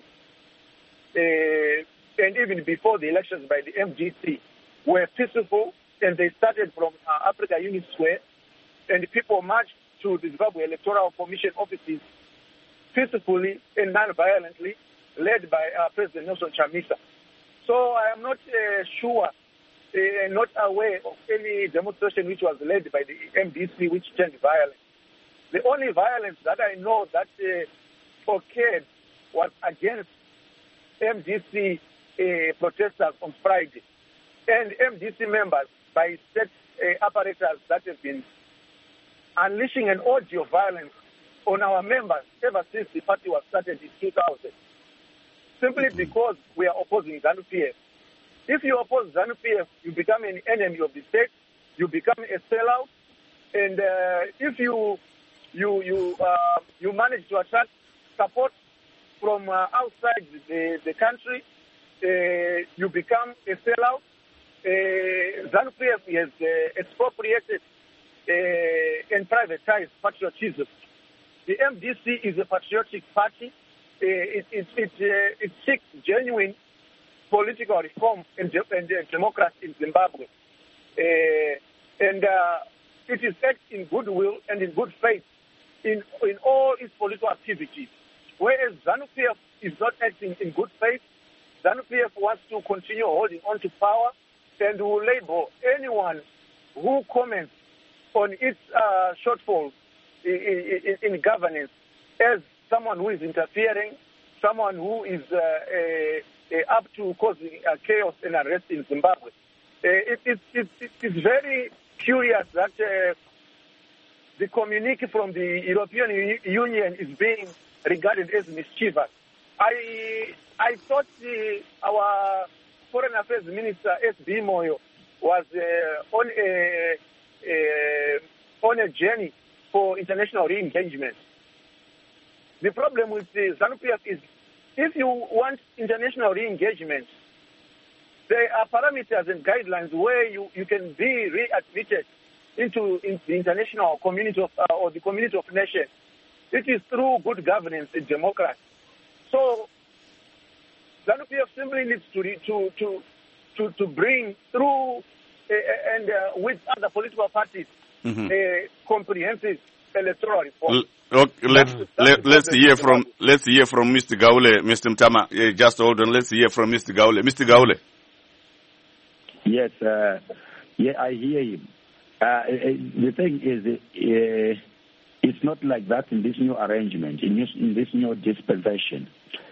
[SPEAKER 5] uh, and even before the elections by the M D C were peaceful, and they started from uh, Africa Unit Square, and people marched to the Zimbabwe Electoral Commission offices peacefully and non-violently, led by uh, President Nelson Chamisa. So I am not uh, sure, uh, not aware of any demonstration which was led by the M D C which turned violent. The only violence that I know that uh, occurred was against M D C uh, protesters on Friday, and M D C members by state uh, apparatus that have been unleashing an orgy of violence on our members ever since the party was started in two thousand, simply because we are opposing ZANU-P F. If you oppose ZANU-P F, you become an enemy of the state, you become a sellout, and uh, if you you you uh, you manage to attract support from uh, outside the, the country, uh, you become a sellout. Uh, ZANU-P F has uh, expropriated uh, and privatized patriotism. The M D C is a patriotic party. Uh, it it it, uh, it seeks genuine political reform and, de- and uh, democracy in Zimbabwe, uh, and uh, it is acts in goodwill and in good faith in in all its political activities. Whereas ZANU-P F is not acting in good faith, ZANU-P F wants to continue holding on to power and will label anyone who comments on its uh, shortfalls in, in, in governance as someone who is interfering, someone who is uh, uh, uh, up to causing uh, chaos and unrest in Zimbabwe. Uh, it, it, it, it is very curious that uh, the communique from the European U- Union is being regarded as mischievous. I I thought the, our Foreign Affairs Minister S B Moyo was uh, on a uh, on a journey for international re-engagement. The problem with the ZANU-P F is if you want international re-engagement, there are parameters and guidelines where you, you can be readmitted into in the international community of, uh, or the community of nations. It is through good governance and democracy. So ZANU-P F simply needs to to to to, to bring through uh, and uh, with other political parties mm-hmm. a comprehensive electoral reform.
[SPEAKER 2] L- okay, let, let, let's hear from let's hear from Mister Gaule, Mister Mtama. Uh, just hold on. Let's hear from Mister Gaule. Mister Gaule.
[SPEAKER 3] Yes, uh, yeah, I hear him. Uh, the thing is, uh, it's not like that in this new arrangement, in this, in this new dispensation.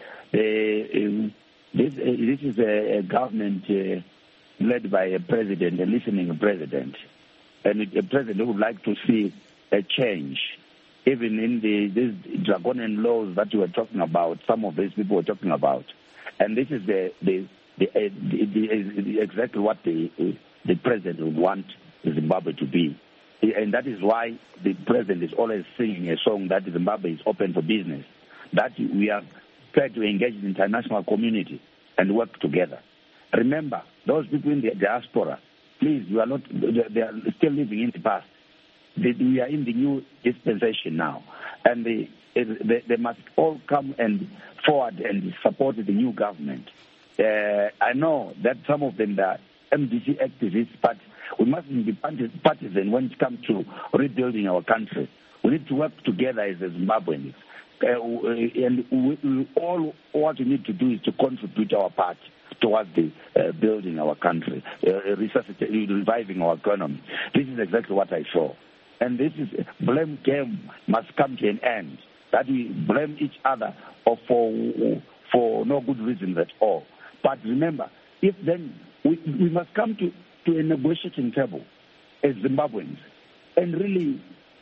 [SPEAKER 3] Uh, this, uh, this is a, a government uh, led by a president, a listening president, and a president would like to see a change. Even in the these draconian laws that you were talking about, some of these people were talking about, and this is the the the, uh, the, the, the exactly what the uh, the president would want Zimbabwe to be. And that is why the president is always singing a song that Zimbabwe is open for business, that we are prepared to engage the international community and work together. Remember, those people in the diaspora, please, you are not, they are still living in the past. We are in the new dispensation now, and they, they, they must all come and forward and support the new government. Uh, I know that some of them are M D C activists, but we mustn't be partisan when it comes to rebuilding our country. We need to work together as Zimbabweans. Uh, and we, we all what we need to do is to contribute our part towards the uh, building our country, uh, resuscitating, reviving our economy. This is exactly what I saw. And this is blame game must come to an end. That we blame each other or for for no good reasons at all. But remember, if then we, we must come to, to a negotiating table as Zimbabweans and really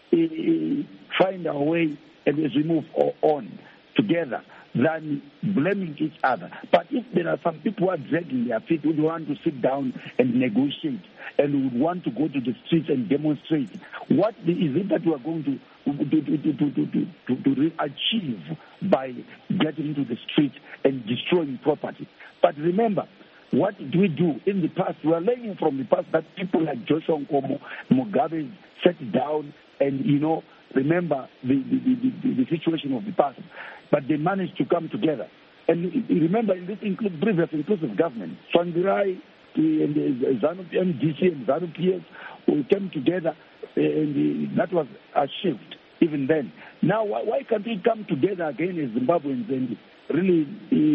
[SPEAKER 3] uh, find our way and as we move on together than blaming each other. But if there are some people who are dragging their feet, who want to sit down and negotiate and would want to go to the streets and demonstrate, what is it that we are going to to, to, to, to, to, to, to achieve by getting into the street and destroying property? But remember, what do we do in the past? We are learning from the past that people like Joshua Nkomo, Mugabe sat down and, you know, remember the, the, the, the, the situation of the past. But they managed to come together. And remember, in this include previous inclusive government, Tsvangirai and ZANU-P M D C and ZANU-P F, we came together, and that was achieved even then. Now, why, why can't we come together again as Zimbabweans and really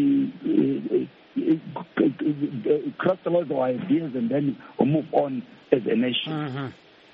[SPEAKER 3] uh, uh, uh, crystallize our ideas and then move on as a nation?
[SPEAKER 1] Mm-hmm.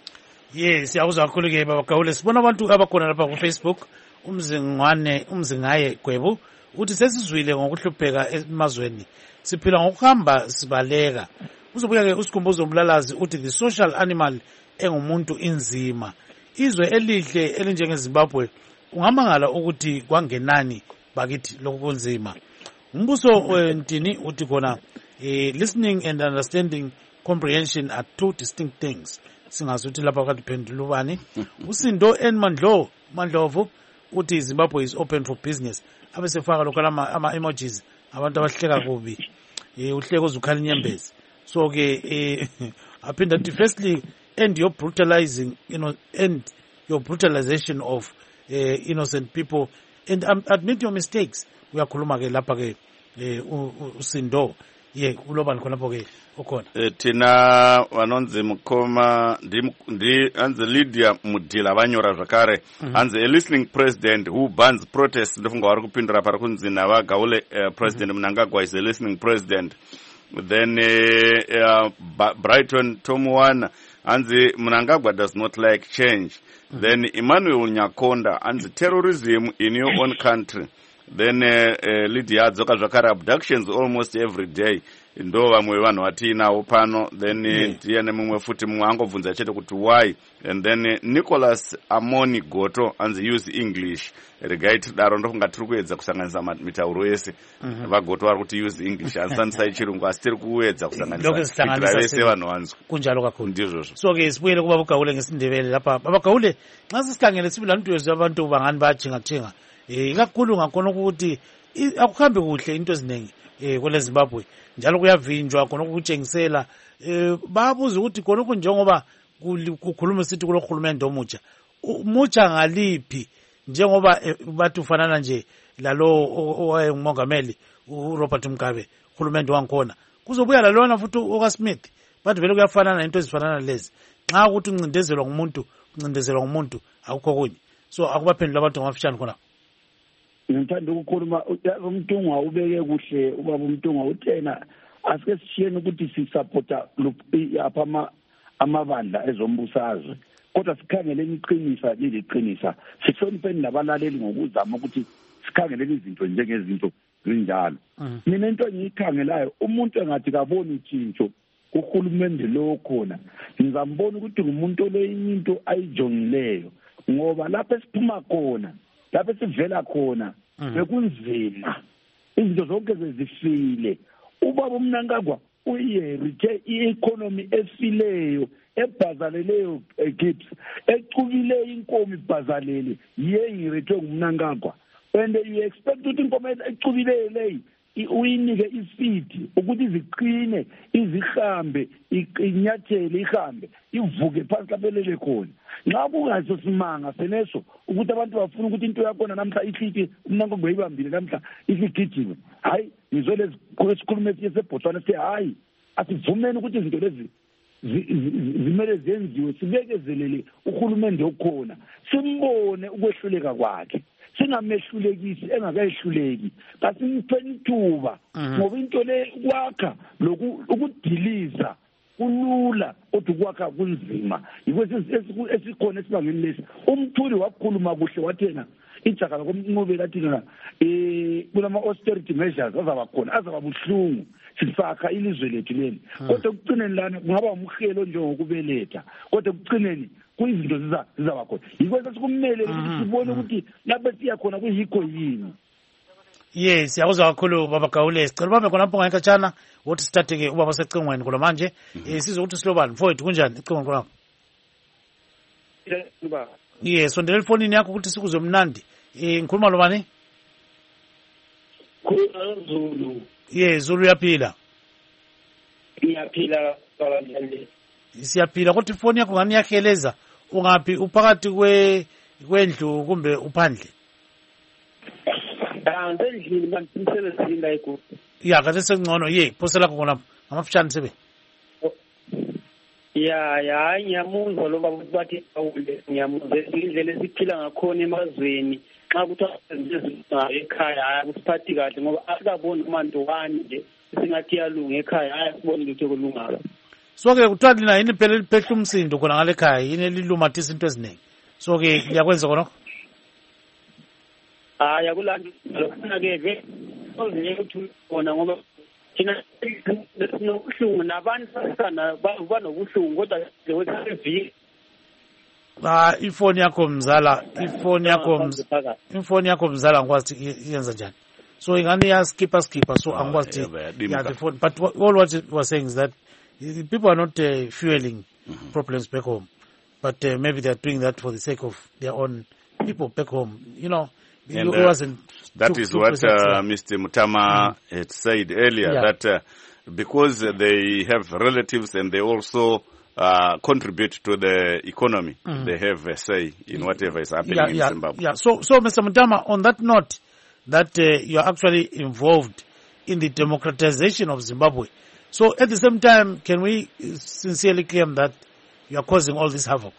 [SPEAKER 1] Yes, yawuzwa kakhulu ke baba Gaule. Sibona abantu abakhona lapha ku Facebook. Umzingwane umzingaye Gwebu uthi sesizwile ngokuhlupheka emazweni, siphila ngokuhamba sibaleka. Uzobuya ke usikhumbuzo umlalazi uthi the social animal engumuntu inzima. Izwe elihle elinjenge Zimbabwe ungamangala ukuthi kwangenani bakithi lokunzima. Umbuso ntini uthi khona listening and understanding comprehension are two distinct things. Singazuthi lapha kadiphendula ubani. Usindo enmandlo Mandlovu uthi Zimbabwe is open for business. Abesefaka lokho ama emojis abantu abahleka kubi. Eh uhleko uzukhala inyembezi. So ke eh aphinda ukuthi firstly end your brutalizing, you know, end your brutalization of uh, innocent people and um, admit your mistakes. Uyakhuluma ke lapha ke eh usindo ye ulobani khona lapho ke ukhona.
[SPEAKER 2] Thina vanonzi mukoma ndi anze Lydia Mudila vanyora zvakare anze a listening president who bans protests ndofunga vari kupindura pari kunzi nava Gaule uh, president Mnangagwa is a listening president. Then uh, uh, Brighton Tomuwana anze Mnangagwa does not like change. Mm-hmm. Then Emmanuel Nyakonda anze terrorism in your own country. Then uh, uh, Lydia Dzoka Zvakare abductions almost every day. Ndo vamwe vanhu vatinawo pano. Then ndiye nemumwe futi mumwe angobvunza chete kuti why. And then uh, Nicholas Amoni Goto anzi use English. Regaiti daro ndofunga tiri kuedza kusanganisa mitauro yese. Vagoto vari kuti use English asandisa chirungu asi tiri kuedza kusanganisa kuitira vese vanhu vanzwa.
[SPEAKER 1] Kunjalo kakhulu.
[SPEAKER 2] Ndizvozvo.
[SPEAKER 1] So ke sibuyele kuba Gaule ngesindebele lapha. Baba Gaule nxa sisihlangene sibila nto abantu bangani bajinga jinga. Eh ikakhulu ngakhona ukuthi akuhambe kuhle into eziningi eh kwele Zimbabwe njalo kuyavinjwa khona ukutshengisela eh babuza ukuthi khona njengoba kukhuluma sithi kulo khulumende omutsha umutsha ngaliphi njengoba bathi ufanana nje lalo owayengumongameli uRobert Mugabe khulumende wangikhona kuzobuya lalona futhi okaSmith bathi vele kuyafanana into ezifanana lezi nxa ukuthi uncindezelwa ngumuntu uncindezelwa ngumuntu akukho kunye so akubaphendula abantu ngafishana khona
[SPEAKER 3] ngithanda ukukhuluma umntungwa ubeke kuhle ubaba umntungwa uthena asike sishiyene ukuthi sisupporta apha amabandla ezombusazwe kodwa sikhangeleni iqinisa liliqinisa sihlonipheni nabalaleli ngokuzama ukuthi sikhangeleni izinto njengezinto zinjalo mina into engiyikhangelayo umuntu engathi kaboni utshintsho kuhulumende lo khona ngizambona ukuthi ngumuntu oleyinye into ayijongileyo ngoba lapho esiphuma khona lapho sivela khona bekunzima izinto zonke zezifile ubaba uMnangagwa uyerite i-economy efileyo ebhazaleleyo Gibbs ecukile inkomo ibhazalele yeyirite nguMnangagwa and you expect ukuthi inkomo ecukile leyi uyinike isifidi ukuthi iziqine izihambe inyathele ihambe ivuke phansi laphelele khona nxa kungaso simanga seneso ukuthi abantu bafuna ukuthi into yakhona namhla ihlike uMnangagwa ibambile namhla isigijime hayi ngizole esikhulume esebhotwana sithi hayi asivumeni ukuthi izinto lezi zimele zenziwe sibekezelele uhulumende okhona simbone ukwehluleka kwakhe singamehlulekisi engakayehluleki kasimpheni ithuba ngoba into le kwakha ukudiliza kulula kodwa kwakha kunzima yikho esikhona esibangeni lesi umthuli wakhuluma kuhle wathena ijaga lokumnqobela thina eh kulama austerity measures azaba khona azaba buhlungu sifaka ilizwe lethu leli kodwa ukucineni lana kungaba umhelo nje ngokubeletha kodwa ukucineni kuyizinto ziza zizaba khona yikho sesikumele ukuthi sibone ukuthi lapho siya khona kuyikho yini.
[SPEAKER 1] Yes, siyakuzwa kakhulu baba Gawule. Sicela bambe khona lapho ngayikhatshana ukuthi sithathe ke ubaba secingweni kulo manje eh sizokuthi silobani mfowethu kunjani icingweni kwakho? Yes, sondela ifonini yakho ukuthi sikuzwe mnandi. Eh ngikhuluma lo bani?
[SPEAKER 9] Khuluma Zulu.
[SPEAKER 1] Yes, Zulu yaphila.
[SPEAKER 9] Iyaphila kabanjani?
[SPEAKER 1] Siyaphila kodwa ifoni yakho ngani yaheleza ungapi uphakathi kwe kwendlu kumbe uphandle?
[SPEAKER 9] Ah, ndendlini mangisemsebenzini la eGoli.
[SPEAKER 1] Ya, kade sengcono ye, phosela khona ngamafishane sebe.
[SPEAKER 9] Ya, ya, ngiyamuzwa lo baba bathi awule ngiyamuzwa indlela esiphila ngakhona emazweni xa kuthiwa izinto ekhaya akusiphathi kahle ngoba akaboni umuntu wani nje singathi yalunga ekhaya ayasibona ukuthi kulungala.
[SPEAKER 1] So ke kuthiwa lina yini phela liphehla umsindo khona ngale ekhaya yini lilumathisa into eziningi. So ke liyakwenza khona?
[SPEAKER 9] Ah yakulanda lokho ke ke ozinye ukuthi khona ngoba thina sinobuhlungu nabantu sana banobuhlungu kodwa nje wesiviki.
[SPEAKER 1] Ah ifoni yakho mzala ifoni yakho ifoni yakho mzala ngikwazi yenza njani. So ingani ya skipper skipper so angikwazi yeah the phone but all what it was saying is that people are not uh, fueling mm-hmm. problems back home but uh, maybe they are doing that for the sake of their own people back home you know.
[SPEAKER 2] And, uh, that is what uh, Mister Mutama mm. had said earlier, yeah. that uh, because they have relatives and they also uh, contribute to the economy, mm. they have a say in whatever is happening
[SPEAKER 1] yeah,
[SPEAKER 2] in
[SPEAKER 1] yeah,
[SPEAKER 2] Zimbabwe.
[SPEAKER 1] Yeah. So, so Mister Mutama, on that note, that uh, you are actually involved in the democratization of Zimbabwe. So at the same time, can we sincerely claim that you are causing all this havoc?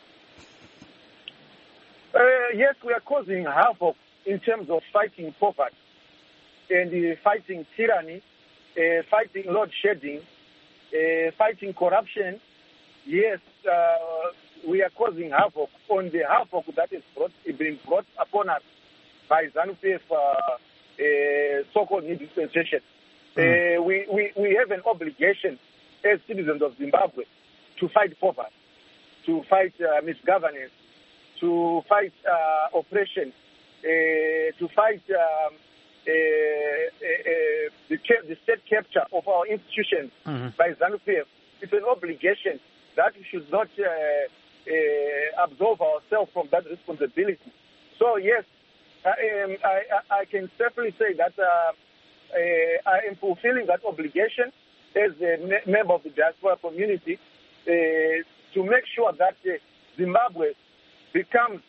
[SPEAKER 5] Uh, yes, we are causing havoc in terms of fighting poverty and uh, fighting tyranny, uh, fighting load shedding, uh, fighting corruption. Yes, uh, we are causing havoc on the havoc that is brought, being brought upon us by ZANU-P F uh, uh, so-called new dispensation. Mm. Uh, we, we, we have an obligation as citizens of Zimbabwe to fight poverty, to fight uh, misgovernance, to fight uh, oppression, uh, to fight um, uh, uh, uh, the, the state capture of our institutions mm-hmm. by ZANU-P F. It's an obligation that we should not uh, uh, absolve ourselves from that responsibility. So yes, I, um, I, I can safely say that uh, uh, I am fulfilling that obligation as a me- member of the diaspora community uh, to make sure that uh, Zimbabwe becomes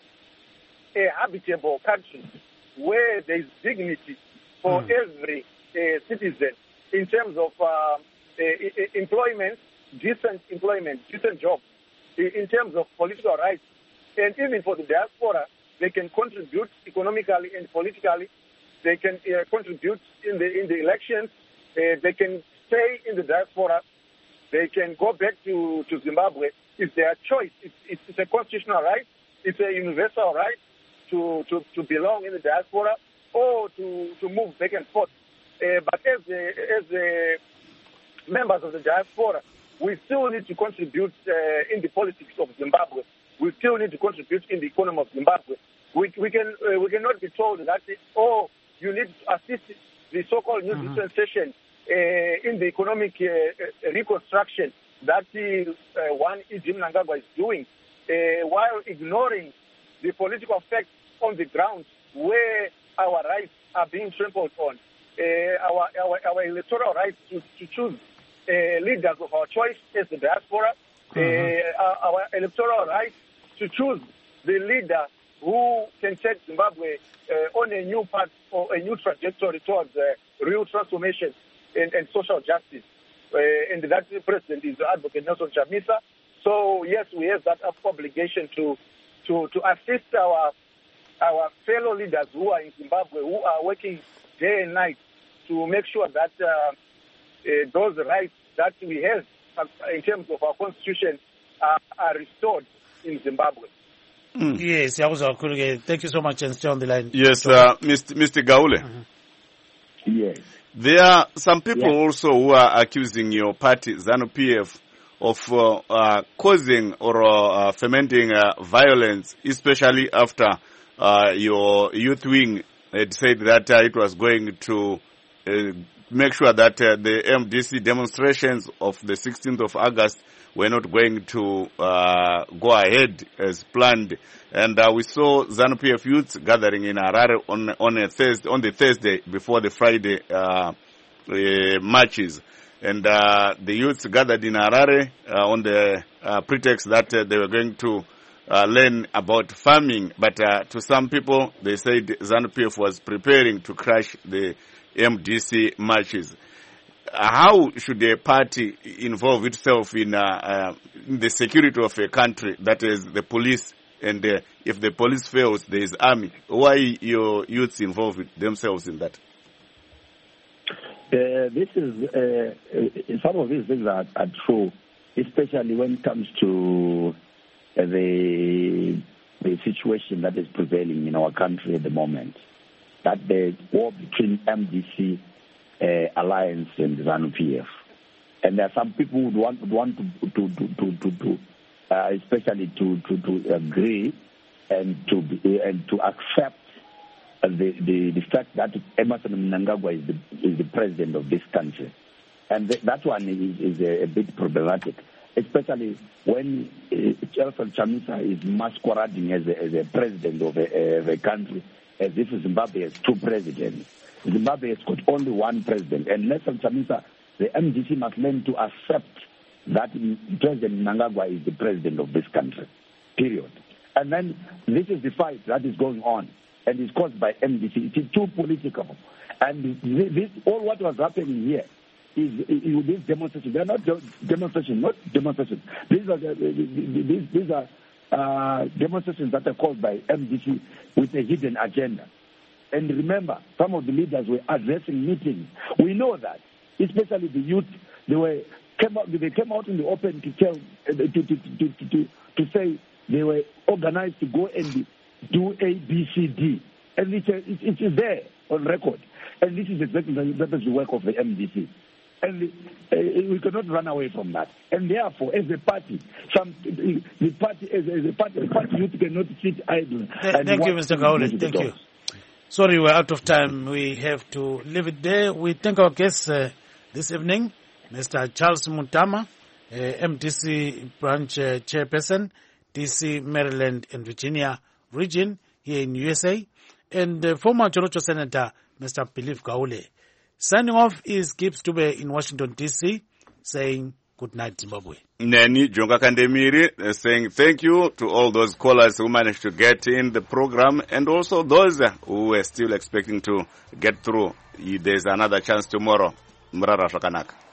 [SPEAKER 5] a habitable country where there is dignity for mm. every uh, citizen in terms of uh, uh, employment, decent employment, decent jobs, in terms of political rights. And even for the diaspora, they can contribute economically and politically. They can uh, contribute in the in the elections. Uh, they can stay in the diaspora. They can go back to, to Zimbabwe. It's their choice. It's, it's, it's a constitutional right. It's a universal right to, to, to belong in the diaspora or to, to move back and forth. Uh, but as a, as a members of the diaspora, we still need to contribute uh, in the politics of Zimbabwe. We still need to contribute in the economy of Zimbabwe. We, we can uh, we cannot be told that, oh, you need to assist the so-called new mm-hmm. dispensation uh, in the economic uh, reconstruction that uh, one Jim Mnangagwa is doing, uh, while ignoring the political facts on the ground where our rights are being trampled on, uh, our, our our electoral rights to, to choose uh, leaders of our choice as the diaspora, mm-hmm. uh, our electoral rights to choose the leader who can take Zimbabwe uh, on a new path or a new trajectory towards uh, real transformation and, and social justice. Uh, and that president is Advocate Nelson Chamisa. So yes, we have that obligation to to to assist our our fellow leaders who are in Zimbabwe, who are working day and night to make sure that uh, uh, those rights that we have in terms of our constitution are, are restored in Zimbabwe.
[SPEAKER 1] Mm. Yes, thank you so much, and stay on the line.
[SPEAKER 2] Yes, uh, Mister Mister Gaule.
[SPEAKER 3] Mm-hmm. Yes.
[SPEAKER 2] There are some people yeah. also who are accusing your party, ZANU P F, of uh, uh, causing or uh, fomenting uh, violence, especially after uh, your youth wing had said that uh, it was going to uh, make sure that uh, the M D C demonstrations of the sixteenth of August were not going to uh, go ahead as planned. And uh, we saw ZANU P F youths gathering in Harare on on a Thursday, on the Thursday before the Friday uh, uh, marches. And uh, the youths gathered in Harare uh, on the uh, pretext that uh, they were going to uh, learn about farming. But uh, to some people, they said ZANU P F was preparing to crash the M D C marches. How should a party involve itself in, uh, uh, in the security of a country, that is the police, and uh, if the police fails, there is army? Why your youths involve themselves in that?
[SPEAKER 3] Uh, this is uh, some of these things are, are true, especially when it comes to uh, the the situation that is prevailing in our country at the moment. That the war between M D C Uh, alliance and ZANU P F, and there are some people who would want would want to to to to, to, to uh, especially to, to to agree and to be, and to accept uh, the, the the fact that Emmerson Mnangagwa is the is the president of this country, and th- that one is, is a, a bit problematic, especially when uh, Nelson Chamisa is masquerading as a, as a president of a, of a country as if Zimbabwe has two presidents. Zimbabwe has got only one president, and Nelson Chamisa, the M D C must learn to accept that President Mnangagwa is the president of this country, period. And then this is the fight that is going on, and it's caused by M D C. It is too political. And this, all what was happening here is, is this demonstration. They are not demonstrations, not demonstrations. These are, the, these, these are uh, demonstrations that are caused by M D C with a hidden agenda. And remember, some of the leaders were addressing meetings. We know that, especially the youth, they were came out, they came out in the open to tell, to, to, to, to, to, to say they were organized to go and do A, B, C, D. And it's, a, it, it is there on record. And this is exactly the, that is the work of the M D C. And uh, we cannot run away from that. And therefore, as a party, some the party, as a party, the party youth cannot sit idle.
[SPEAKER 1] Thank, thank you, Mister Gaule. Thank you. Sorry, we're out of time. We have to leave it there. We thank our guests uh, this evening, Mister Charles Mutama, uh, M D C branch uh, chairperson, D C, Maryland and Virginia region here in U S A, and uh, former Chorocho Senator, Mister Belief Gaule. Signing off is Gibbs Dube in Washington, D C, saying good night, Zimbabwe.
[SPEAKER 2] Neni Jonga Kandemiri uh, saying thank you to all those callers who managed to get in the program and also those uh, who were still expecting to get through. There's another chance tomorrow. Mrara Shakanaka.